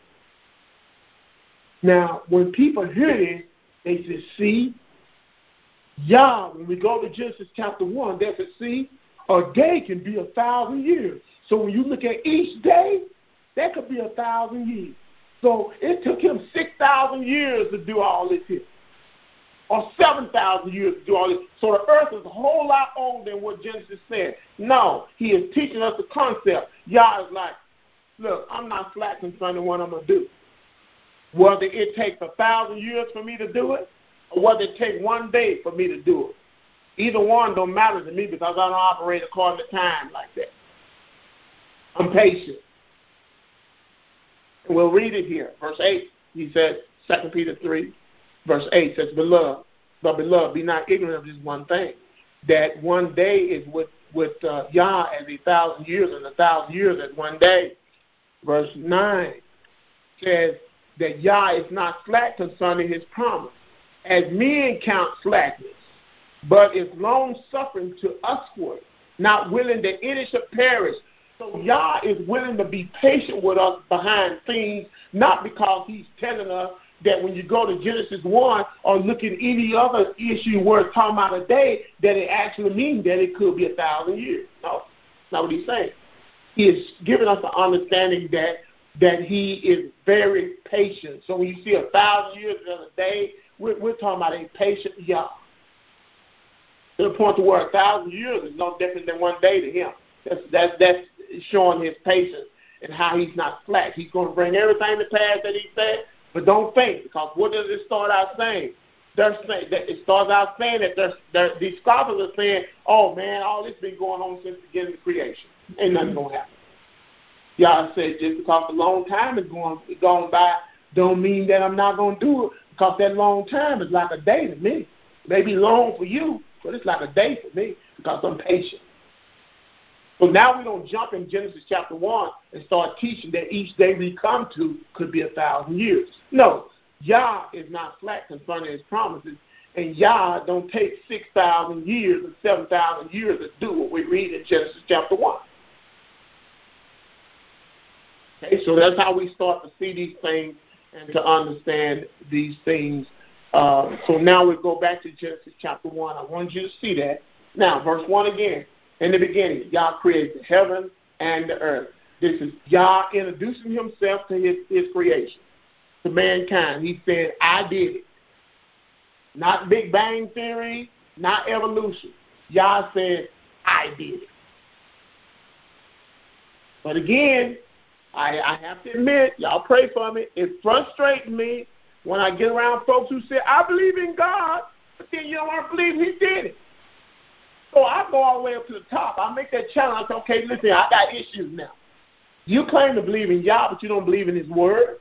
Now, when people hear this, they say, "See, Yah," when we go to Genesis chapter one, they say, "See, a day can be a thousand years." So when you look at each day, that could be a thousand years. So it took him six thousand years to do all this here, or seven thousand years to do all this. So the earth is a whole lot older than what Genesis said. No, he is teaching us the concept. Yah is like, look, I'm not slack concerning what I'm going to do. Whether it takes a thousand years for me to do it, or whether it takes one day for me to do it. Either one don't matter to me, because I don't operate according to time like that. I'm patient. And we'll read it here. Verse eight, he said, Second Peter three, verse eight says, "Beloved, but beloved, be not ignorant of this one thing, that one day is with, with uh, Yah as a thousand years, and a thousand years as one day." Verse nine says that Yah is not slack concerning his promise, as men count slackness, but is long-suffering to usward, not willing that any should perish. So Yah is willing to be patient with us behind things, not because he's telling us that when you go to Genesis one or look at any other issue where it's talking about a day, that it actually means that it could be a thousand years. No, that's not what he's saying. He is giving us the understanding that that he is very patient. So when you see a thousand years in a day, we're, we're talking about a patient Yah. To the point to where a thousand years is no different than one day to him. That's, that's, that's showing his patience and how he's not slack. He's going to bring everything to pass that he said, but don't faint, because what does it start out saying? They're saying that it starts out saying that they're, they're, these scoffers are saying, "Oh man, all this been going on since the beginning of creation. Ain't nothing going to happen." Y'all said just because a long time is going going by, don't mean that I'm not going to do it, because that long time is like a day to me. Maybe long for you, but it's like a day for me, because I'm patient. So now we're going to jump in Genesis chapter one and start teaching that each day we come to could be a thousand years. No, Yah is not slack concerning his promises, and Yah don't take six thousand years or seven thousand years to do what we read in Genesis chapter one. Okay, so that's how we start to see these things and to understand these things. Uh, so now we go back to Genesis chapter one. I want you to see that. Now, verse one again. In the beginning, Yah created the heaven and the earth. This is Yah introducing himself to his, his creation, to mankind. He said, I did it. Not Big Bang Theory, not evolution. Yah said, I did it. But again, I, I have to admit, y'all pray for me, it frustrates me when I get around folks who say, I believe in God, but then you don't want to believe he did it. So I go all the way up to the top. I make that challenge. I say, okay, listen, I got issues now. You claim to believe in Yah, but you don't believe in his word.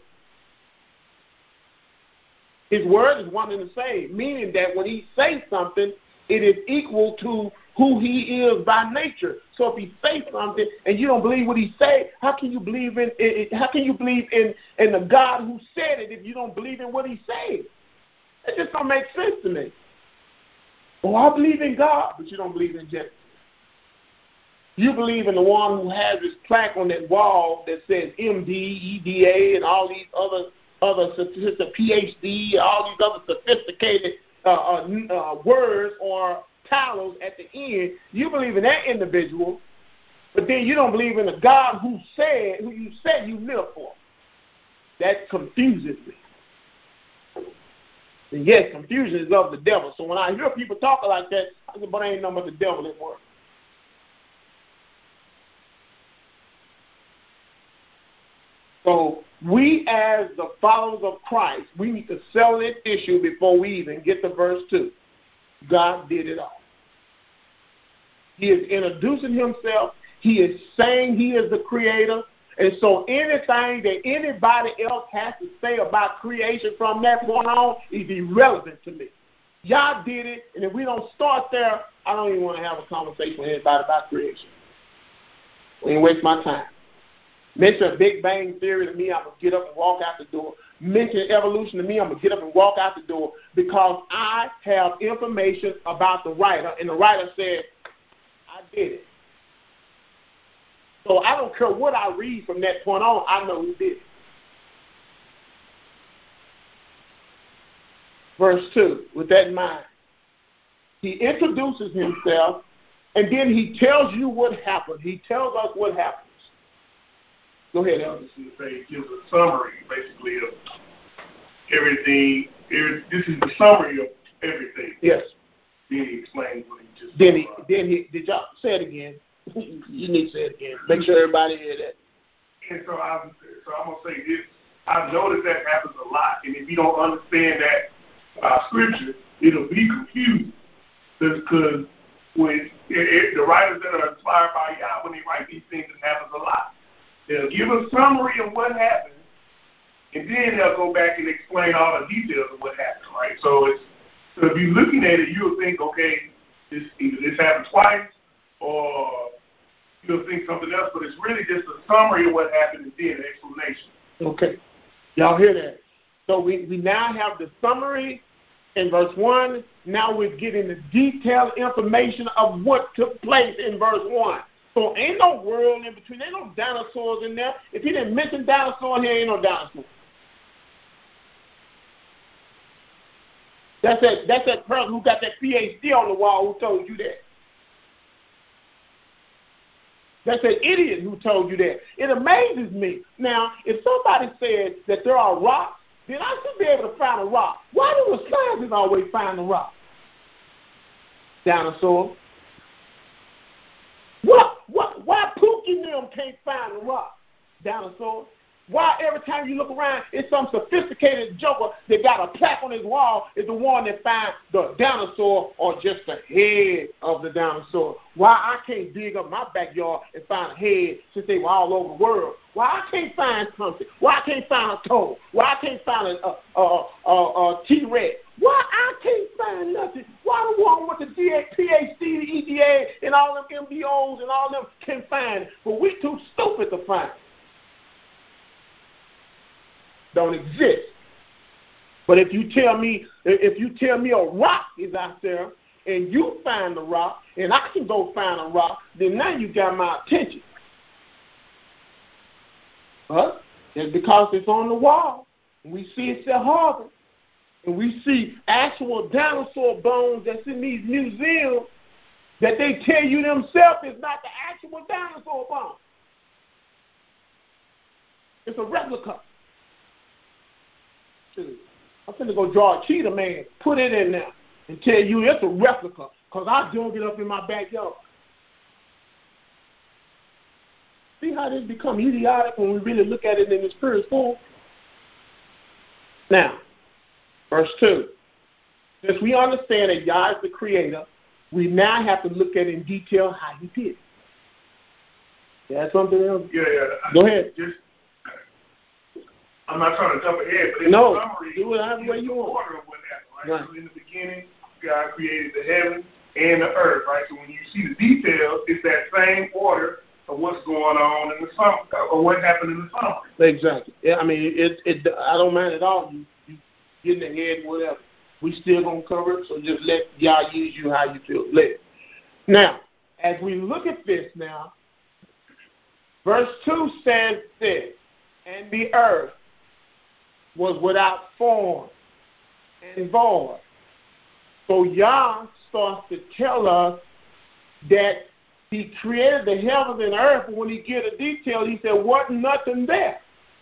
His word is one and the same, meaning that when he says something, it is equal to who he is by nature. So if he says something and you don't believe what he said, how can you believe in it, how can you believe in, in the God who said it if you don't believe in what he said? It just don't make sense to me. Oh, I believe in God, but you don't believe in Genesis. You believe in the one who has this plaque on that wall that says M D, E D A, and all these other other P H D, all these other sophisticated uh, uh, uh, words or titles at the end. You believe in that individual, but then you don't believe in the God who said, who you said you live for. That confuses me. And yes, confusion is of the devil. So when I hear people talking like that, I say, but ain't nothing but the devil at work. So we as the followers of Christ, we need to settle this issue before we even get to verse two. God did it all. He is introducing himself. He is saying he is the creator. And so anything that anybody else has to say about creation from that point on is irrelevant to me. Yah did it, and if we don't start there, I don't even want to have a conversation with anybody about creation. We ain't waste my time. Mention Big Bang Theory to me, I'm going to get up and walk out the door. Mention evolution to me, I'm going to get up and walk out the door because I have information about the writer, and the writer said, I did it. So I don't care what I read from that point on, I know who did it. Verse two, with that in mind, he introduces himself, and then he tells you what happened. He tells us what happened. Go ahead, Elvis. It gives a summary, basically, of everything. Every, this is the summary of everything. Yes. Then he explains what he just Then he, then he, did y'all say it again? You need to say it again. Make sure everybody hear that. And so I'm, so I'm going to say this. I've noticed that happens a lot. And if you don't understand that uh, scripture, it'll be confusing. Because when it, it, the writers that are inspired by Yah, when they write these things, it happens a lot. They'll give a summary of what happened, and then they'll go back and explain all the details of what happened, right? So it's so if you're looking at it, you'll think, okay, this either this happened twice, or you'll think something else, but it's really just a summary of what happened and then an explanation. Okay. Y'all hear that? So we, we now have the summary in verse one. Now we're getting the detailed information of what took place in verse one. So ain't no world in between. Ain't no dinosaurs in there. If he didn't mention dinosaur here, ain't no dinosaur. That's that, that's that person who got that P H D on the wall who told you that. That's that idiot who told you that. It amazes me. Now, if somebody says that there are rocks, then I should be able to find a rock. Why do the scientists always find a rock? Dinosaur. What? What? Why Pookie and them can't find a rock? Dinosaur. Why every time you look around, it's some sophisticated joker that got a plaque on his wall is the one that finds the dinosaur or just the head of the dinosaur? Why I can't dig up my backyard and find a head since they were all over the world? Why I can't find something? Why I can't find a toe? Why I can't find a, a, a, a, a T-Rex? Why I can't find nothing? Why the one with the P H D, the E D A, and all them M D Os and all them can find it, but we too stupid to find it? Don't exist. But if you tell me, if you tell me a rock is out there, and you find the rock, and I can go find a rock, then now you got my attention. But it's because it's on the wall. And we see it's at Harvard. And we see actual dinosaur bones that's in these museums that they tell you themselves is not the actual dinosaur bone. It's a replica. I'm finna go draw a cheetah man, put it in there, and tell you it's a replica, because I dug it up in my backyard. See how this become idiotic when we really look at it in the spirit form? Now, verse two. Since we understand that Yah is the creator, we now have to look at in detail how he did it. Yeah, something else? Yeah, yeah. Go ahead. Just, I'm not trying to jump ahead, but in no, the summary, do it however way you want. Order of what happened, right? Right. So in the beginning, God created the heaven and the earth, right? So when you see the details, it's that same order of what's going on in the summer, or what happened in the summer. Exactly. Yeah, I mean, it, it. I don't mind at all. You, you get in the head, whatever. We still gonna cover it, so just let y'all use you how you feel led. Now, as we look at this now, verse two says this, and the earth was without form and void. So Yah starts to tell us that he created the heavens and earth, but when he gives the detail, he said, wasn't nothing there.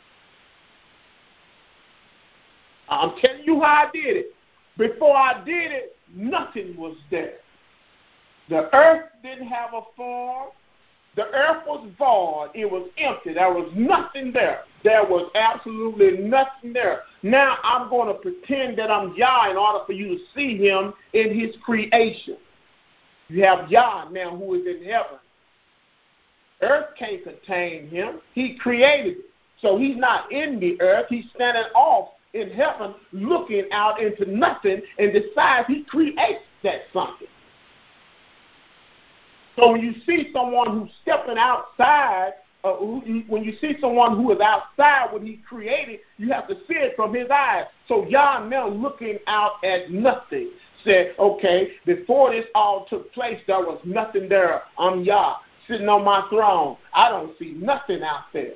I'm telling you how I did it. Before I did it, nothing was there. The earth didn't have a form. The earth was void. It was empty. There was nothing there. There was absolutely nothing there. Now I'm going to pretend that I'm Yah in order for you to see him in his creation. You have Yah now who is in heaven. Earth can't contain him. He created it. So he's not in the earth. He's standing off in heaven looking out into nothing and decides he creates that something. So when you see someone who's stepping outside, uh, who, when you see someone who is outside what he created, you have to see it from his eyes. So Yah now looking out at nothing said, okay, before this all took place, there was nothing there. I'm Yah sitting on my throne. I don't see nothing out there.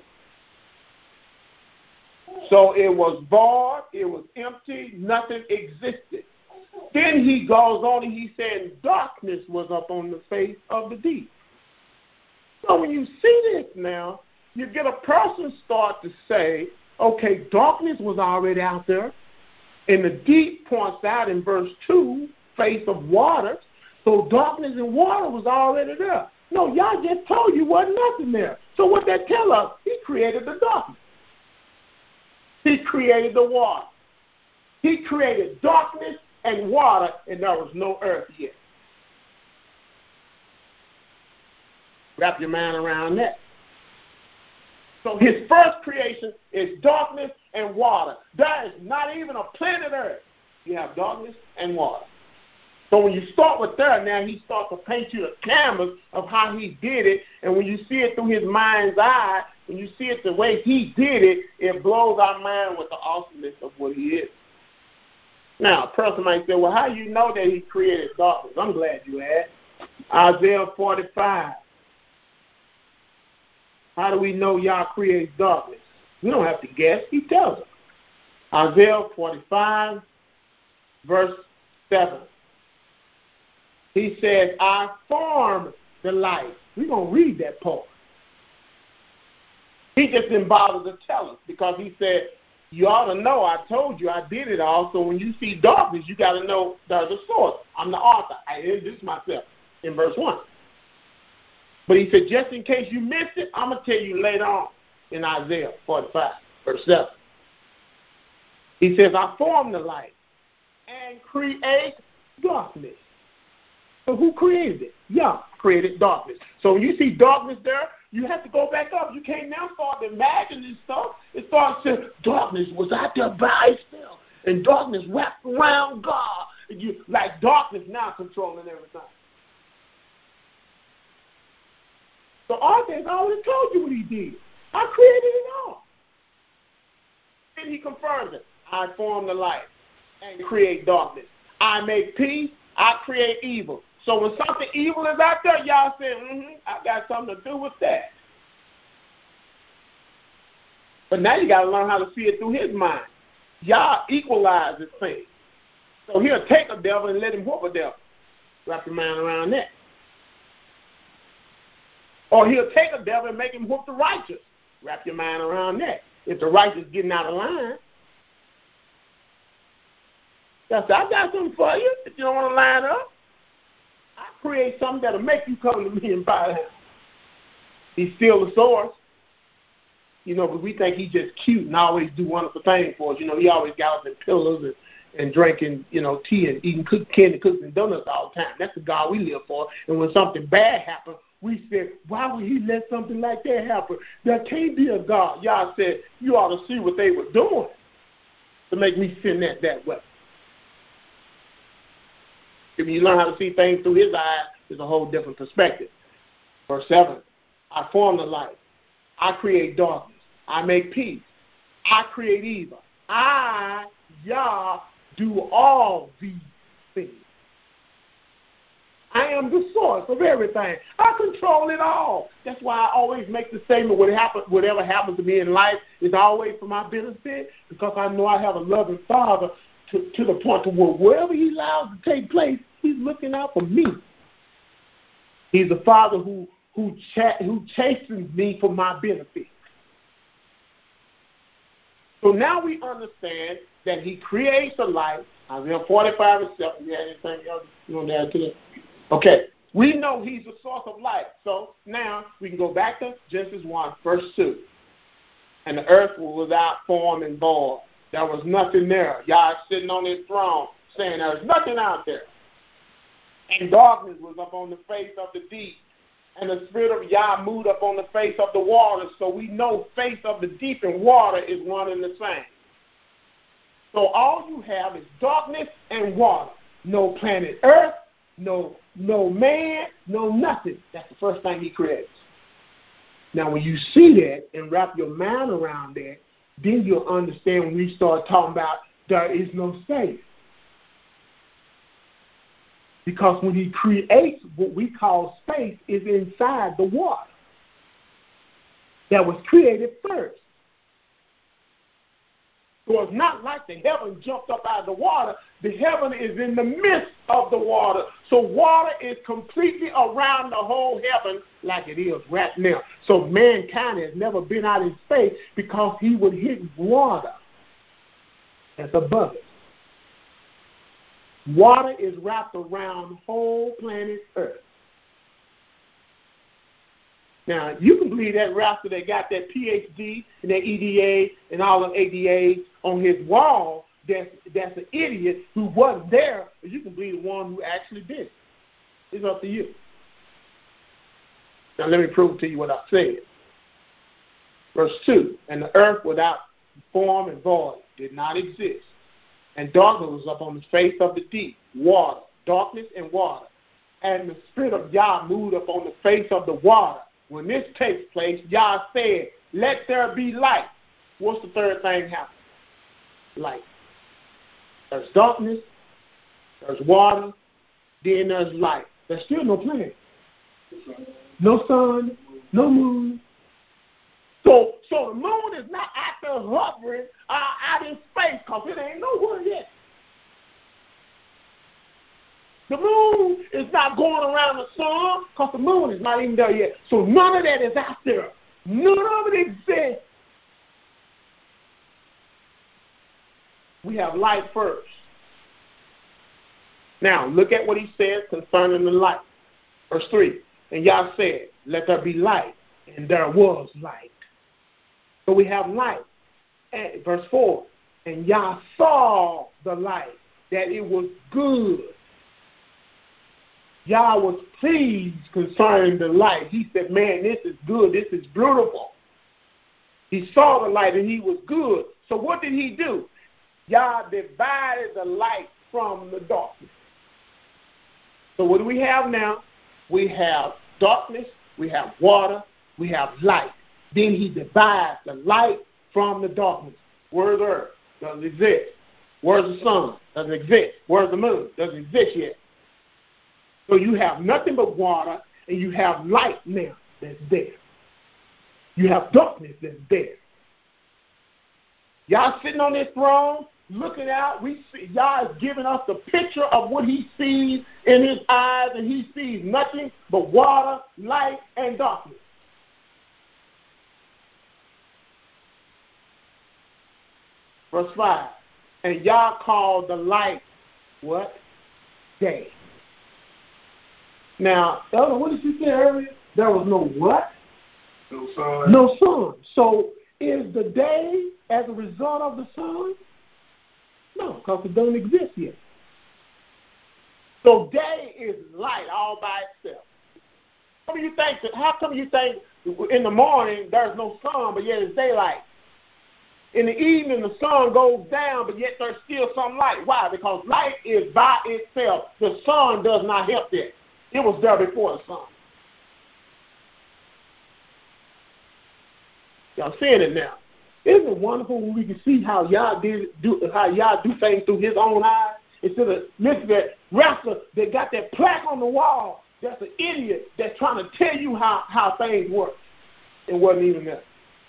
So it was void, it was empty, nothing existed. Then he goes on and he said, darkness was up on the face of the deep. So when you see this now, you get a person start to say, okay, darkness was already out there. And the deep points out in verse two, face of water. So darkness and water was already there. No, y'all just told you wasn't nothing there. So what that tell us? He created the darkness. He created the water. He created darkness and water, and there was no earth yet. Wrap your mind around that. So his first creation is darkness and water. There is not even a planet Earth. You have darkness and water. So when you start with that, now he starts to paint you a canvas of how he did it. And when you see it through his mind's eye, when you see it the way he did it, it blows our mind with the awesomeness of what he is. Now, a person might say, well, how do you know that he created darkness? I'm glad you asked. Isaiah forty-five. How do we know Yah creates darkness? We don't have to guess. He tells us. Isaiah forty-five, verse seven. He says, I formed the light. We're going to read that part. He just didn't bother to tell us because he said, you ought to know, I told you, I did it all. So when you see darkness, you got to know there's a source. I'm the author. I introduced myself in verse one. But he said, just in case you missed it, I'm going to tell you later on in Isaiah forty-five, verse seven. He says, I form the light and create darkness. So who created it? Yah created darkness. So when you see darkness there, you have to go back up. You can't now start imagining stuff. It starts to, darkness was out there by itself, and darkness wrapped around God. And you, like darkness now controlling everything. So Arthur already told you what he did. I created it all. Then he confirms it. I form the light and create darkness. I make peace. I create evil. So when something evil is out there, y'all say, mm-hmm, I got something to do with that. But now you got to learn how to see it through his mind. Y'all equalize this thing. So he'll take a devil and let him whoop a devil. Wrap your mind around that. Or he'll take a devil and make him whoop the righteous. Wrap your mind around that. if the righteous getting out of line. That's, I got something for you if you don't want to line up. I create something that'll make you come to me and bow down. He's still the source. You know, but we think he's just cute and always do wonderful things for us. You know, he always got us in pillows and, and drinking, you know, tea and eating cook, candy, cookies, and donuts all the time. That's the God we live for. And when something bad happens, we said, why would he let something like that happen? There can't be a God. Y'all said, you ought to see what they were doing to make me sin that that way. If you learn how to see things through his eyes, it's a whole different perspective. Verse seven, I form the light. I create darkness. I make peace. I create evil. I, Yah, do all these things. I am the source of everything. I control it all. That's why I always make the statement, whatever happens to me in life is always for my benefit, because I know I have a loving Father to, to the point to where wherever he allows to take place, he's looking out for me. He's a Father who who, cha- who chastens me for my benefit. So now we understand that he creates a light. Isaiah forty-five and seven. You have anything else you want to add to that? Okay. We know he's the source of light. So now we can go back to Genesis one, verse two. And the earth was without form and void. There was nothing there. Yah sitting on his throne saying there's nothing out there. And darkness was up on the face of the deep. And the Spirit of Yah moved up on the face of the water. So we know face of the deep and water is one and the same. So all you have is darkness and water. No planet Earth, no, no man, no nothing. That's the first thing he creates. Now when you see that and wrap your mind around that, then you'll understand when we start talking about there is no space. Because when he creates what we call space is inside the water that was created first. So it's not like the heaven jumped up out of the water. The heaven is in the midst of the water. So water is completely around the whole heaven like it is right now. So mankind has never been out in space because he would hit water that's above it. Water is wrapped around the whole planet Earth. Now, you can believe that rapper that got that P H D and that E D A and all them A D As on his wall that's, that's an idiot who wasn't there, but you can believe the one who actually did it. It's up to you. Now, let me prove to you what I said. Verse two, and the earth without form and void did not exist. And darkness was up on the face of the deep, water, darkness and water. And the Spirit of Yah moved up on the face of the water. When this takes place, Yah said, let there be light. What's the third thing happen? Light. There's darkness, there's water, then there's light. There's still no planet. No sun, no moon. So, so the moon is not out there hovering uh, out in space because it ain't nowhere yet. The moon is not going around the sun because the moon is not even there yet. So none of that is out there. None of it exists. We have light first. Now, look at what he says concerning the light. Verse three, and Yah said, let there be light, and there was light. So we have light. And verse four, and Yah saw the light, that it was good. Yah was pleased concerning the light. He said, man, this is good. This is beautiful. He saw the light and he was good. So what did he do? Yah divided the light from the darkness. So what do we have now? We have darkness, we have water, we have light. Then he divides the light from the darkness. Where's the earth? Doesn't exist. Where's the sun? Doesn't exist. Where's the moon? Doesn't exist yet. So you have nothing but water, and you have light now that's there. You have darkness that's there. Y'all sitting on this throne, looking out. We see, y'all is giving us the picture of what he sees in his eyes, and he sees nothing but water, light, and darkness. Verse five. And Yah called the light, what? Day. Now, Elder, what did you say earlier? There was no what? No sun. No sun. So is the day as a result of the sun? No, because it don't exist yet. So day is light all by itself. How come you think? That, how come you think in the morning there's no sun, but yet it's daylight? In the evening the sun goes down, but yet there's still some light. Why? Because light is by itself. The sun does not help it. It was there before the sun. Y'all seeing it now? Isn't it wonderful when we can see how Yah did do how Yah do things through His own eyes instead of listen to that wrestler that got that plaque on the wall? That's an idiot that's trying to tell you how, how things work. It wasn't even there.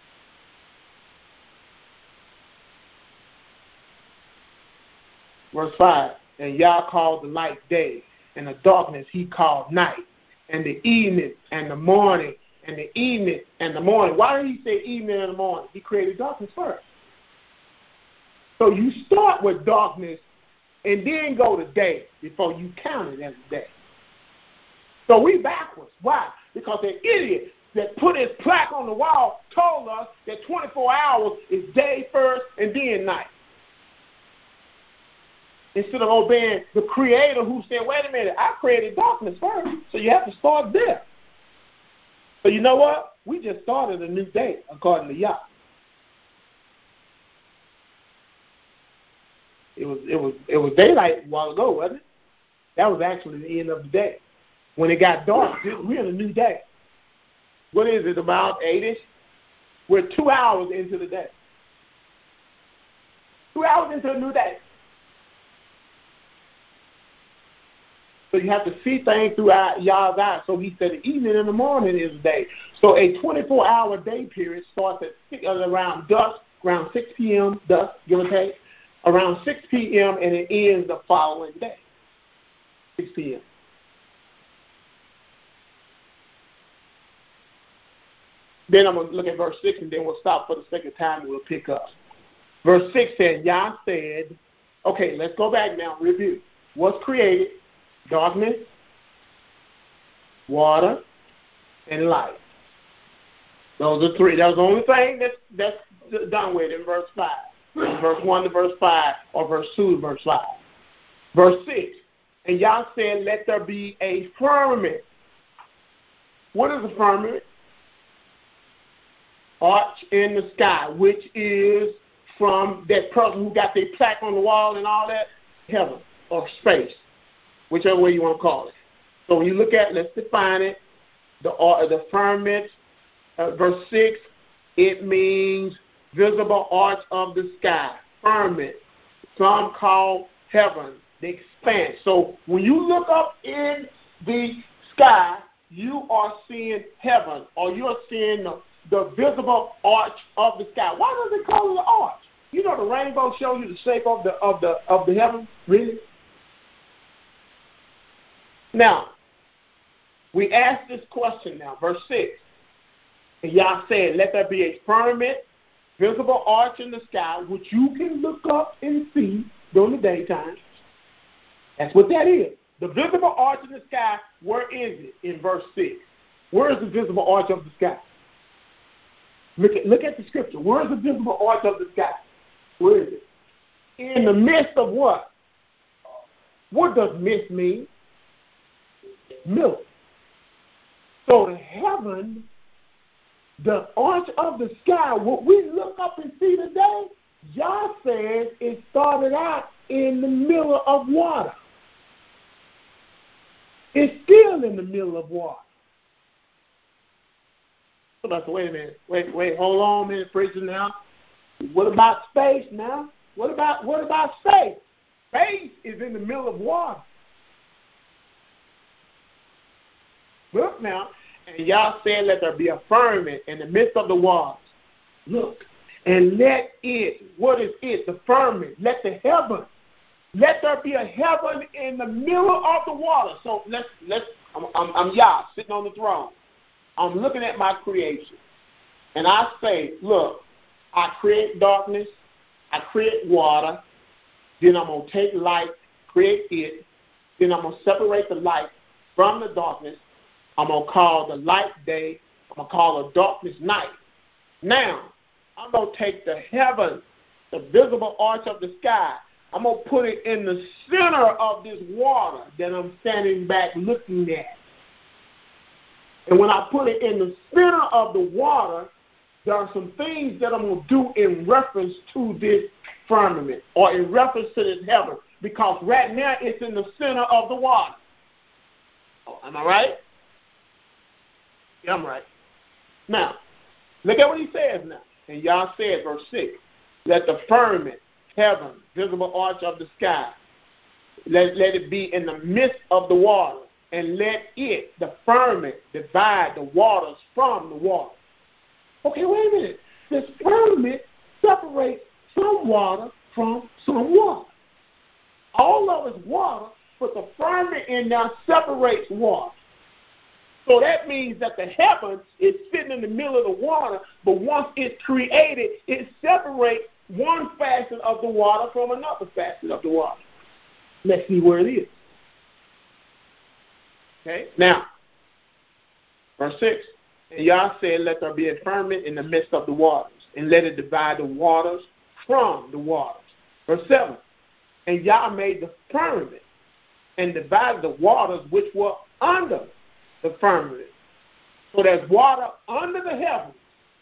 Verse five, and Yah called the light day, and the darkness He called night, and the evening and the morning, and the evening and the morning. Why did He say evening and the morning? He created darkness first. So you start with darkness and then go to day before you count it as a day. So we backwards. Why? Because that idiot that put his plaque on the wall told us that twenty-four hours is day first and then night. Instead of obeying the Creator who said, wait a minute, I created darkness first, so you have to start there. So you know what? We just started a new day according to Yah. It was it was it was daylight a while ago, wasn't it? That was actually the end of the day. When it got dark, we're in a new day. What is it, about eight-ish? We're two hours into the day. Two hours into a new day. So you have to see things through Yah's eyes. So He said the evening and the morning is the day. So a twenty-four hour day period starts at six, uh, around dusk, around six p.m., dusk, give or take, around six p.m., and it ends the following day, six p.m. Then I'm going to look at verse six, and then we'll stop for the second time, and we'll pick up. Verse six said, Yah said, okay, let's go back now, review. What's created? Darkness, water, and light. Those are three. That was the only thing that's, that's done with in verse five. Verse one to verse five, or verse two to verse five. Verse six, and Yah said, let there be a firmament. What is a firmament? Arch in the sky, which is from that person who got their plaque on the wall and all that, heaven or space. Whichever way you want to call it. So when you look at, let's define it, the uh, the firmament, uh, verse six, it means visible arch of the sky, firmament. Some call heaven, the expanse. So when you look up in the sky, you are seeing heaven, or you're seeing the, the visible arch of the sky. Why does it call it an arch? You know the rainbow shows you the shape of the of the of the heaven, really? Now, we ask this question now, verse six. And Yah said, let there be a firmament, visible arch in the sky, which you can look up and see during the daytime. That's what that is. The visible arch in the sky, where is it in verse six? Where is the visible arch of the sky? Look at, look at the scripture. Where is the visible arch of the sky? Where is it? In the midst of what? What does mist mean? Milk. So the heaven, the arch of the sky, what we look up and see today, Yah says it started out in the middle of water. It's still in the middle of water. So that's, wait a minute, wait, wait, hold on a minute, preacher now. What about space now? What about what about space? Space is in the middle of water. Look now, and Yah said, let there be a firmament in the midst of the waters. Look, and let it, what is it? The firmament, let the heaven, let there be a heaven in the middle of the water. So let's, let's I'm, I'm, I'm Yah, sitting on the throne. I'm looking at my creation. And I say, look, I create darkness, I create water, then I'm going to take light, create it, then I'm going to separate the light from the darkness. I'm going to call the light day, I'm going to call the darkness night. Now, I'm going to take the heaven, the visible arch of the sky, I'm going to put it in the center of this water that I'm standing back looking at. And when I put it in the center of the water, there are some things that I'm going to do in reference to this firmament or in reference to this heaven, because right now it's in the center of the water. Oh, am I right? Yeah, I'm right. Now, look at what he says now. And y'all said, verse six, let the firmament, heaven, visible arch of the sky, let, let it be in the midst of the water, and let it, the firmament, divide the waters from the water. Okay, wait a minute. This firmament separates some water from some water. All of it's water, but the firmament in there separates water. So that means that the heavens is sitting in the middle of the water, but once it's created, it separates one facet of the water from another facet of the water. Let's see where it is. Okay, now, verse six. And Yah said, let there be a firmament in the midst of the waters, and let it divide the waters from the waters. Verse seven. And Yah made the firmament and divided the waters which were under the firmament. So there's water under the heavens,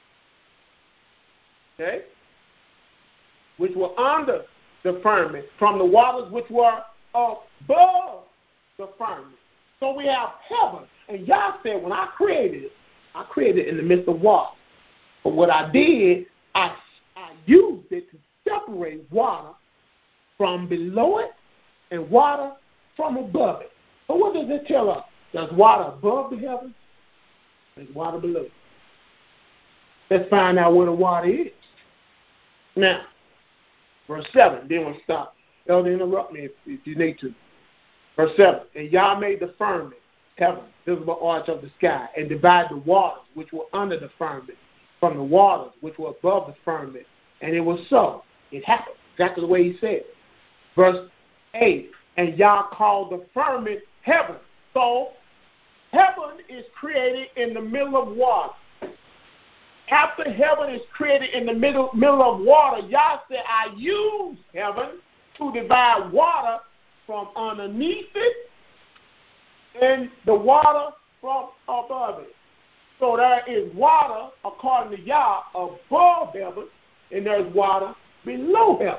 okay, which were under the firmament, from the waters which were above the firmament. So we have heaven. And Yah said, when I created it, I created it in the midst of water. But what I did, I, I used it to separate water from below it and water from above it. So what does it tell us? There's water above the heavens, there's water below. Let's find out where the water is. Now, verse seven, then we'll stop. Elder, interrupt me if, if you need to. Verse seven, and Yah made the firmament, heaven, visible arch of the sky, and divided the waters which were under the firmament from the waters which were above the firmament. And it was so. It happened exactly the way he said. Verse eight, and Yah called the firmament heaven. So, heaven is created in the middle of water. After heaven is created in the middle, middle of water, Yah said, I use heaven to divide water from underneath it and the water from above it. So there is water, according to Yah, above heaven, and there's water below heaven.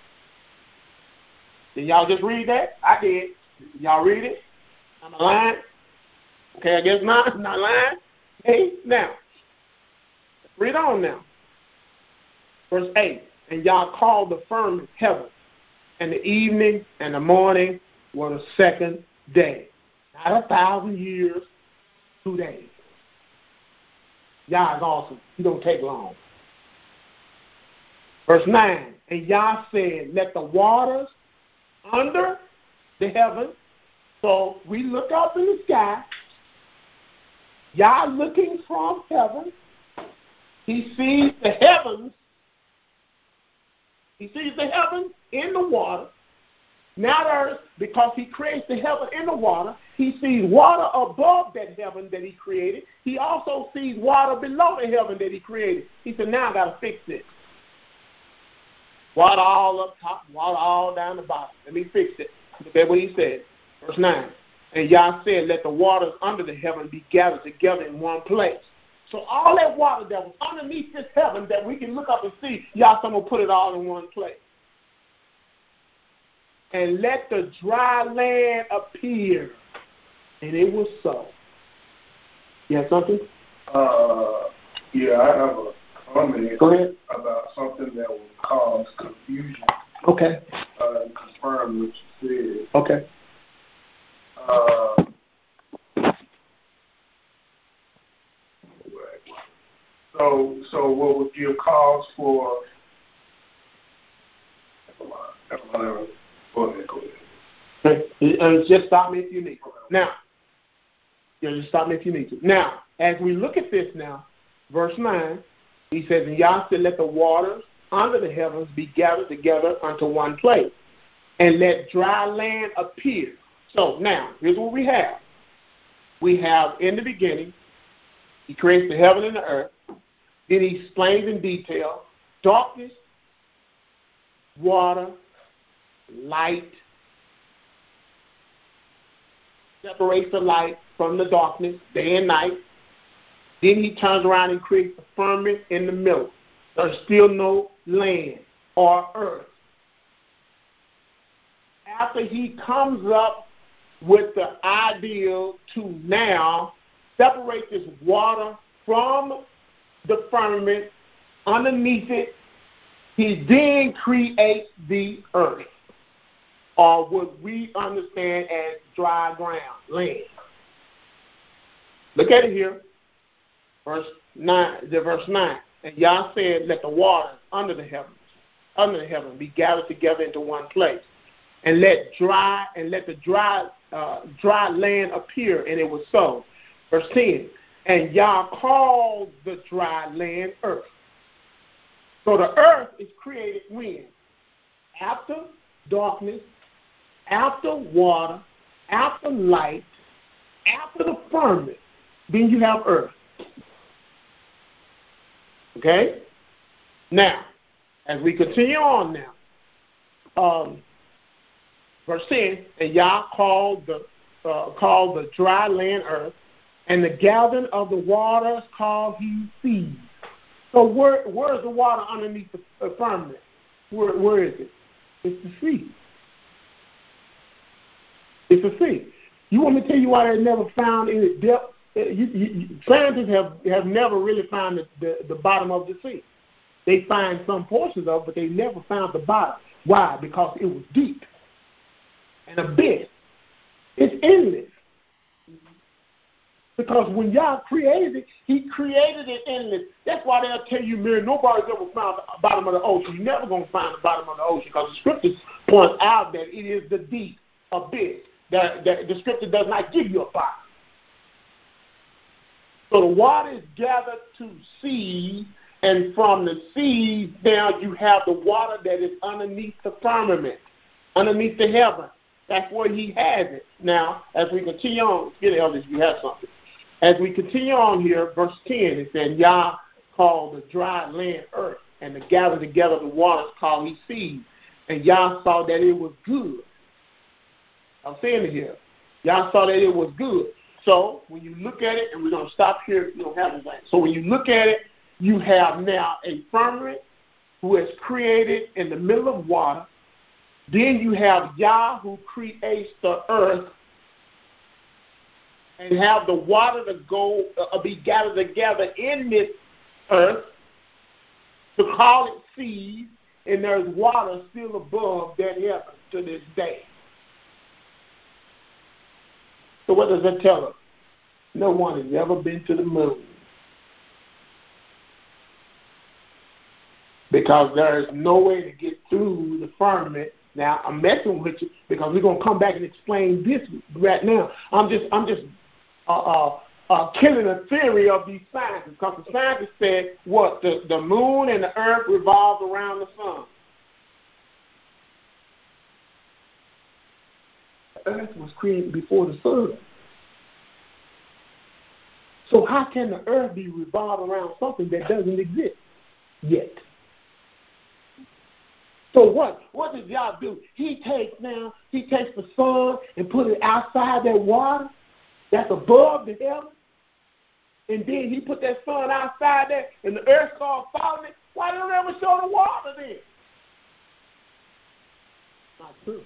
Did y'all just read that? I did. Y'all read it? I'm a lying? Okay, I guess not. I'm not lying. Hey, now, read on now. Verse eight, and Yah called the firmament heaven, and the evening and the morning were the second day. Not a thousand years, two days. Yah is awesome. He don't take long. Verse nine, and Yah said, let the waters under the heaven, so we look up in the sky, Yah looking from heaven, he sees the heavens, he sees the heavens in the water. Now there's, because he creates the heaven in the water, he sees water above that heaven that he created. He also sees water below the heaven that he created. He said, now I got to fix it. Water all up top, water all down the bottom. Let me fix it. That's what he said. Verse nine. And Yah said, let the waters under the heaven be gathered together in one place. So all that water that was underneath this heaven that we can look up and see, Yah said, I'm going to put it all in one place. And let the dry land appear. And it was so. You have something? Uh, yeah, I have a comment Go ahead. about something that will cause confusion. Okay. Uh, confirm what you said. Okay. Uh, so, so what would give cause for? Go ahead, go ahead. Uh, just stop me if you need to. Now, yeah, just stop me if you need to. Now, as we look at this now, verse nine, he says, and Yah said, let the waters under the heavens be gathered together unto one place, and let dry land appear. So now, here's what we have. We have in the beginning, he creates the heaven and the earth. Then he explains in detail darkness, water, light, separates the light from the darkness, day and night. Then he turns around and creates the firmament in the middle. There's still no land or earth. After he comes up with the ideal to now separate this water from the firmament, underneath it, he then creates the earth, or what we understand as dry ground, land. Look at it here, verse nine. The verse nine. And Yah said, "Let the waters under the heavens, under the heaven, be gathered together into one place, and let dry and let the dry uh, dry land appear." And it was so. Verse ten. And Yah called the dry land earth. So the earth is created when? After darkness, after water, after light, after the firmament, then you have earth. Okay? Now, as we continue on now, um, verse ten, and Yah called the uh, called the dry land earth, and the gathering of the waters called he seas. So where where is the water underneath the uh, firmament? Where where is it? It's the sea. It's the sea. You want me to tell you why they never found any depth? You, you, scientists have, have never really found the, the, the bottom of the sea. They find some portions of it, but they never found the bottom. Why? Because it was deep. An abyss. It's endless. Because when Yah created it, he created it endless. That's why they'll tell you, man, nobody's ever found the bottom of the ocean. You're never going to find the bottom of the ocean, because the scriptures point out that it is the deep abyss. That, that the scripture does not give you a bottom. So the water is gathered to seas, and from the seas now you have the water that is underneath the firmament, underneath the heaven. That's where he has it. Now, as we continue on, get it, Elders, you have something. As we continue on here, verse ten, it said, Yah called the dry land earth, and the gathered together the waters called he seas. And Yah saw that it was good. I'm saying it here. Yah saw that it was good. So when you look at it, and we're going to stop here, you don't have anything. So when you look at it, you have now a firmament who is created in the middle of water. Then you have Yah who creates the earth, and have the water to go uh, be gathered together in this earth to call it seas, and there's water still above that heaven to this day. So what does that tell us? No one has ever been to the moon, because there is no way to get through the firmament. Now I'm messing with you because we're gonna come back and explain this right now. I'm just I'm just uh, uh, uh, killing a theory of these scientists, because the scientists said what the the moon and the earth revolves around the sun. The earth was created before the sun. So how can the earth be revolved around something that doesn't exist yet? So what? What does Yah do? He takes now, he takes the sun and put it outside that water that's above the heaven, and then he put that sun outside there, and the earth starts following it. Why don't they ever show the water then? Not true.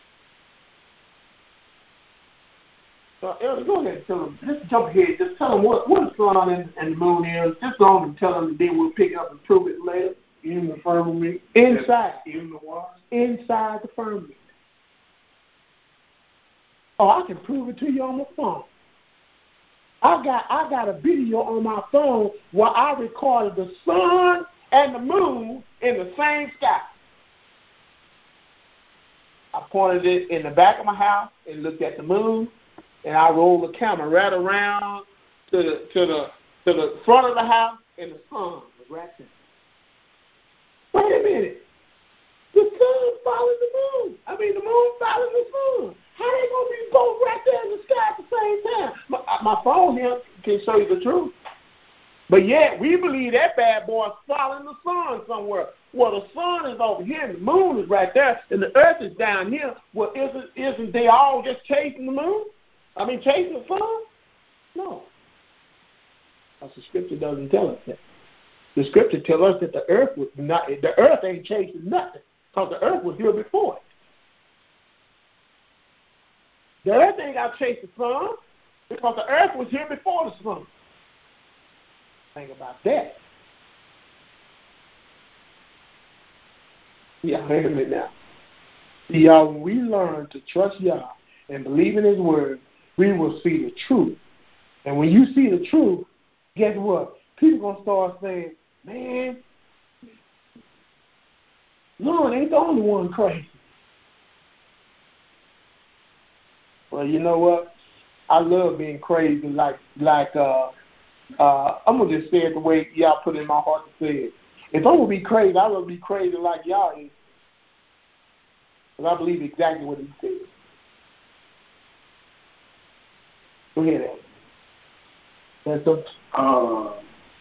So, Elder, go ahead and tell them. Just jump ahead. Just tell them what, what the sun and, and the moon is. Just go on and tell them, and then we'll pick up and prove it later. In the firmament? Inside. In the water? Inside the firmament. Oh, I can prove it to you on my phone. I got I got a video on my phone where I recorded the sun and the moon in the same sky. I pointed it in the back of my house and looked at the moon, and I rolled the camera right around to the to the to the front of the house, and the sun was right there. Wait a minute. The sun follows the moon. I mean, the moon follows the sun. How they going to be both right there in the sky at the same time? My, my phone here can show you the truth. But yet, we believe that bad boy is following the sun somewhere. Well, the sun is over here, and the moon is right there, and the earth is down here. Well, isn't, isn't they all just chasing the moon? I mean, chasing the sun? No. Because the scripture doesn't tell us that. The scripture tells us that the earth was not, the earth ain't chasing nothing, because the earth was here before it. The earth ain't got to chase the sun, because the earth was here before the sun. Think about that. Yeah, hear me now. See, y'all, when we learn to trust Yah and believe in His word, we will see the truth. And when you see the truth, guess what? People gonna start saying, "Man, Lord ain't the only one crazy." Well, you know what? I love being crazy, like like uh, uh, I'm gonna just say it the way y'all put it in my heart to say it. If I'm gonna be crazy, I will be crazy like y'all is, because I believe exactly what He said. Go ahead, Ed. That's a, uh,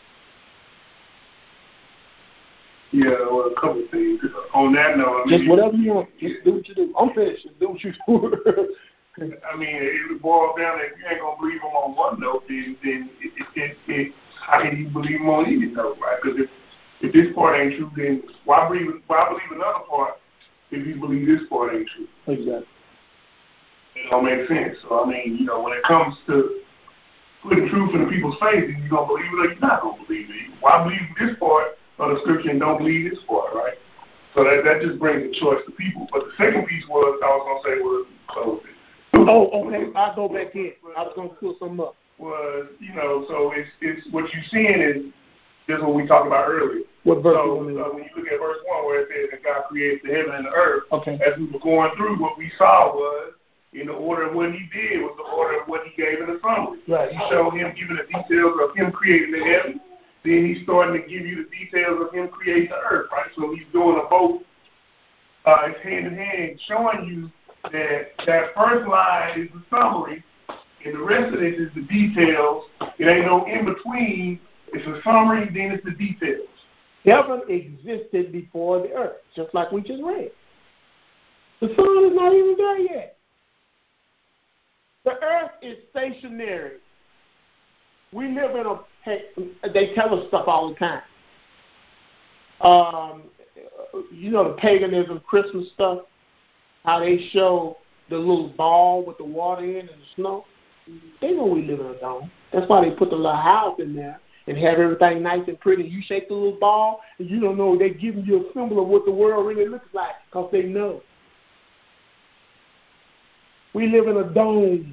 yeah, well, a couple of things. On that note, I mean, just whatever you want. Just do what you do. I'm finished. Just do what you do. I mean, it boils down to if you ain't gonna believe Him on one note, then then it, it, it, it, how can you believe Him on any note, right? Because if if this part ain't true, then why believe why believe another part if you believe this part ain't true? Exactly. It don't make sense. So I mean, you know, when it comes to putting truth in the people's faces, you gonna believe it or you're not gonna believe it. Why believe this part of the scripture and don't believe this part, right? So that that just brings a choice to people. But the second piece was I was gonna say was close it. Oh, okay. I'll go back in. I was gonna pull something up. Was you know, so it's it's what you're seeing is just what we talked about earlier. What verse? So uh, when you look at verse one where it says that God created the heaven and the earth, okay. As we were going through, what we saw was in the order of what He did was the order of what He gave in the summary. Right. He showed Him giving the details of Him creating the heaven. Then He's starting to give you the details of Him creating the earth, right? So He's doing a both. Uh, it's hand in hand, showing you that that first line is the summary, and the rest of it is the details. It ain't no in between. It's a summary, then it's the details. Heaven existed before the earth, just like we just read. The sun is not even there yet. The earth is stationary. We live in a, hey, they tell us stuff all the time. Um, you know the paganism Christmas stuff, how they show the little ball with the water in and the snow. They know we live in a dome. That's why they put the little house in there and have everything nice and pretty. You shake the little ball, and you don't know, they're giving you a symbol of what the world really looks like, because they know. We live in a dome.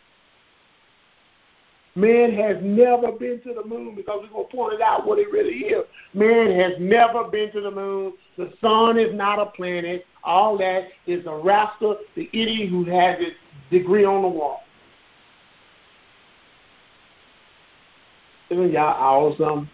Man has never been to the moon, because we're going to point it out what it really is. Man has never been to the moon. The sun is not a planet. All that is a rascal, the idiot who has his degree on the wall. Isn't y'all awesome?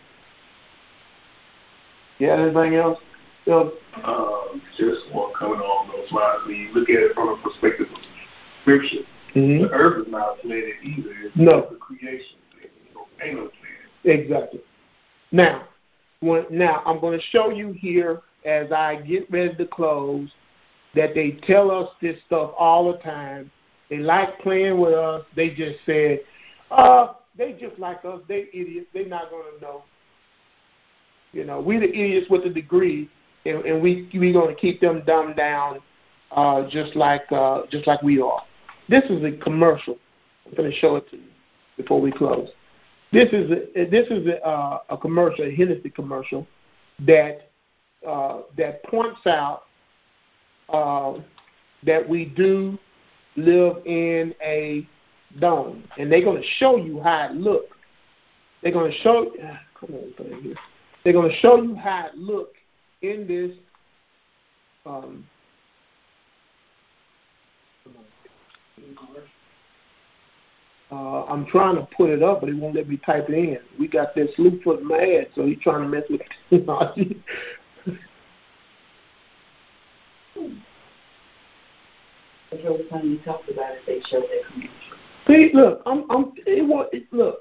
Yeah, anything else? else? Um, just one coming on those lines. When you look at it from a perspective of Scripture, mm-hmm. The earth is not a planet either. It's no. The creation. It ain't no planet. Exactly. Now, when, now I'm going to show you here as I get ready to close that they tell us this stuff all the time. They like playing with us. They just said, uh, they just like us. They idiots. They're not going to know. You know, we the idiots with the degree, and, and we we going to keep them dumbed down, uh, just like uh, just like we are. This is a commercial. I'm going to show it to you before we close. This is a, this is a, uh, a commercial, a Hennessy commercial that uh, that points out uh, that we do live in a dome, and they're going to show you how it looks. They're going to show. Come on, put it here. They're going to show you how it looks in this. Um, uh, I'm trying to put it up, but it won't let me type it in. We got this loop foot in my head, so he's trying to mess with it. every time you talked about it, they showed that commercial. See, look, I'm, I'm, it was, it, look.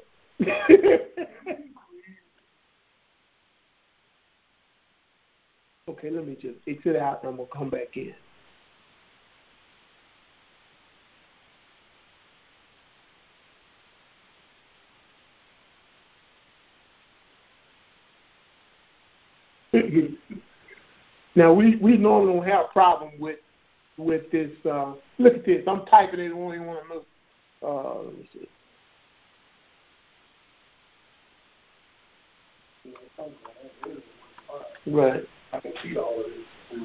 Okay, let me just exit out and I'm going to come back in. Now, we, we normally don't have a problem with with this. Uh, look at this. I'm typing it. I don't even want to move. Uh, let me see. Right. I can see all of this.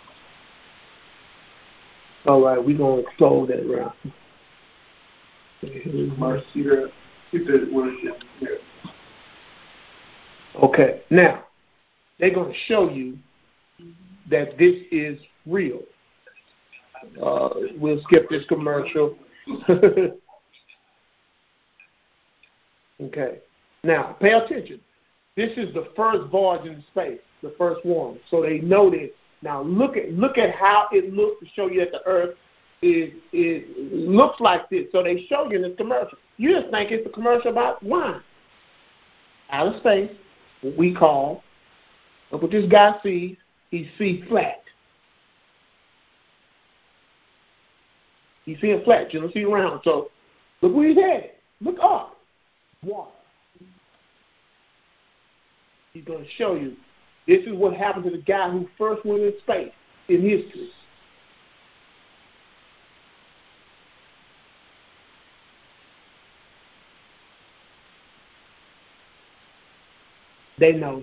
All right, we're going to close that round. Mercy here. Get that word here. Okay, now, they're going to show you that this is real. Uh, we'll skip this commercial. Okay. Now, pay attention. This is the first voyage in space, the first one. So they know this. Now, look at look at how it looks to show you that the Earth is is looks like this. So they show you in this commercial. You just think it's a commercial about wine. Outer space, what we call, look what this guy sees. He sees flat. He's seeing flat. You don't see round. So look where he's headed. Look up. Water. He's going to show you. This is what happened to the guy who first went in space in history. They know.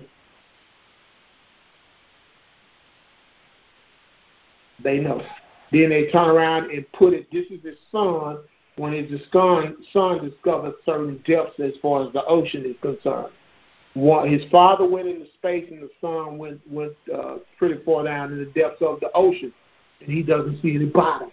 They know. Then they turn around and put it, this is his son, when his son, son discovered certain depths as far as the ocean is concerned. One, his father went into space and the son went, went uh, pretty far down in the depths of the ocean, and he doesn't see any bottom.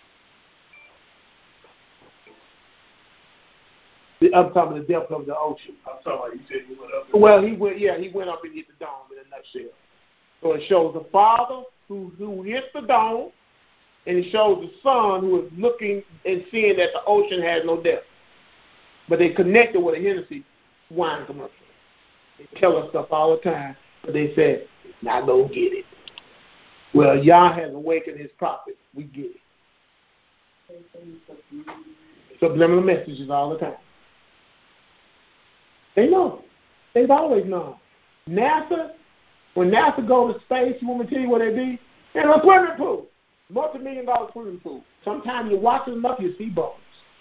I'm talking the depth of the ocean. I'm talking about you said he went up. Well, he went, yeah, he went up and hit the dome in a nutshell. So it shows the father who, who hit the dome, and it shows the son who is looking and seeing that the ocean has no depth. But they connected with a Hennessy wine commercial. They tell us stuff all the time, but they said, not going to get it. Well, Yah has awakened his prophet. We get it. Subliminal messages all the time. They know. They've always known. NASA, when NASA goes to space, you want me to tell you what they be? In a swimming pool. Multi-million dollar swimming pool. Sometimes you watch it enough, you see bones.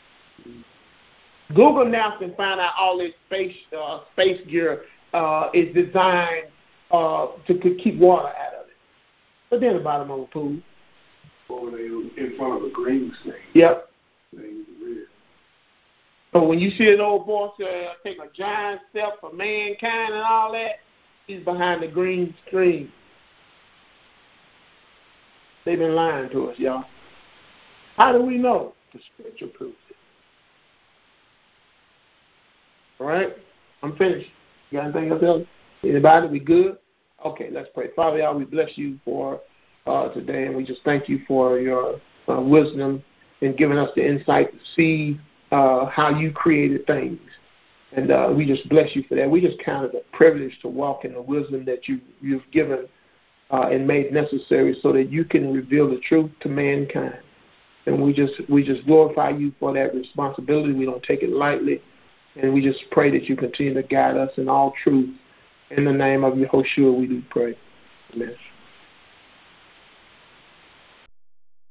Google now can find out all this space uh, space gear uh, is designed uh, to, to keep water out of it. But then the bottom of a pool. Or they in front of a green screen. Yep. Things weird. So when you see an old boy say, uh, take a giant step for mankind and all that, he's behind the green screen. They've been lying to us, y'all. How do we know? The scripture proves it. All right? I'm finished. You got anything else? Else? Anybody? We good? Okay, let's pray. Father, y'all, we bless you for uh, today, and we just thank you for your uh, wisdom and giving us the insight to see uh, how you created things. And uh, we just bless you for that. We just count it a privilege to walk in the wisdom that you, you've given uh, and made necessary so that you can reveal the truth to mankind. And we just we just glorify you for that responsibility. We don't take it lightly. And we just pray that you continue to guide us in all truth. In the name of Yehoshua, we do pray. Amen.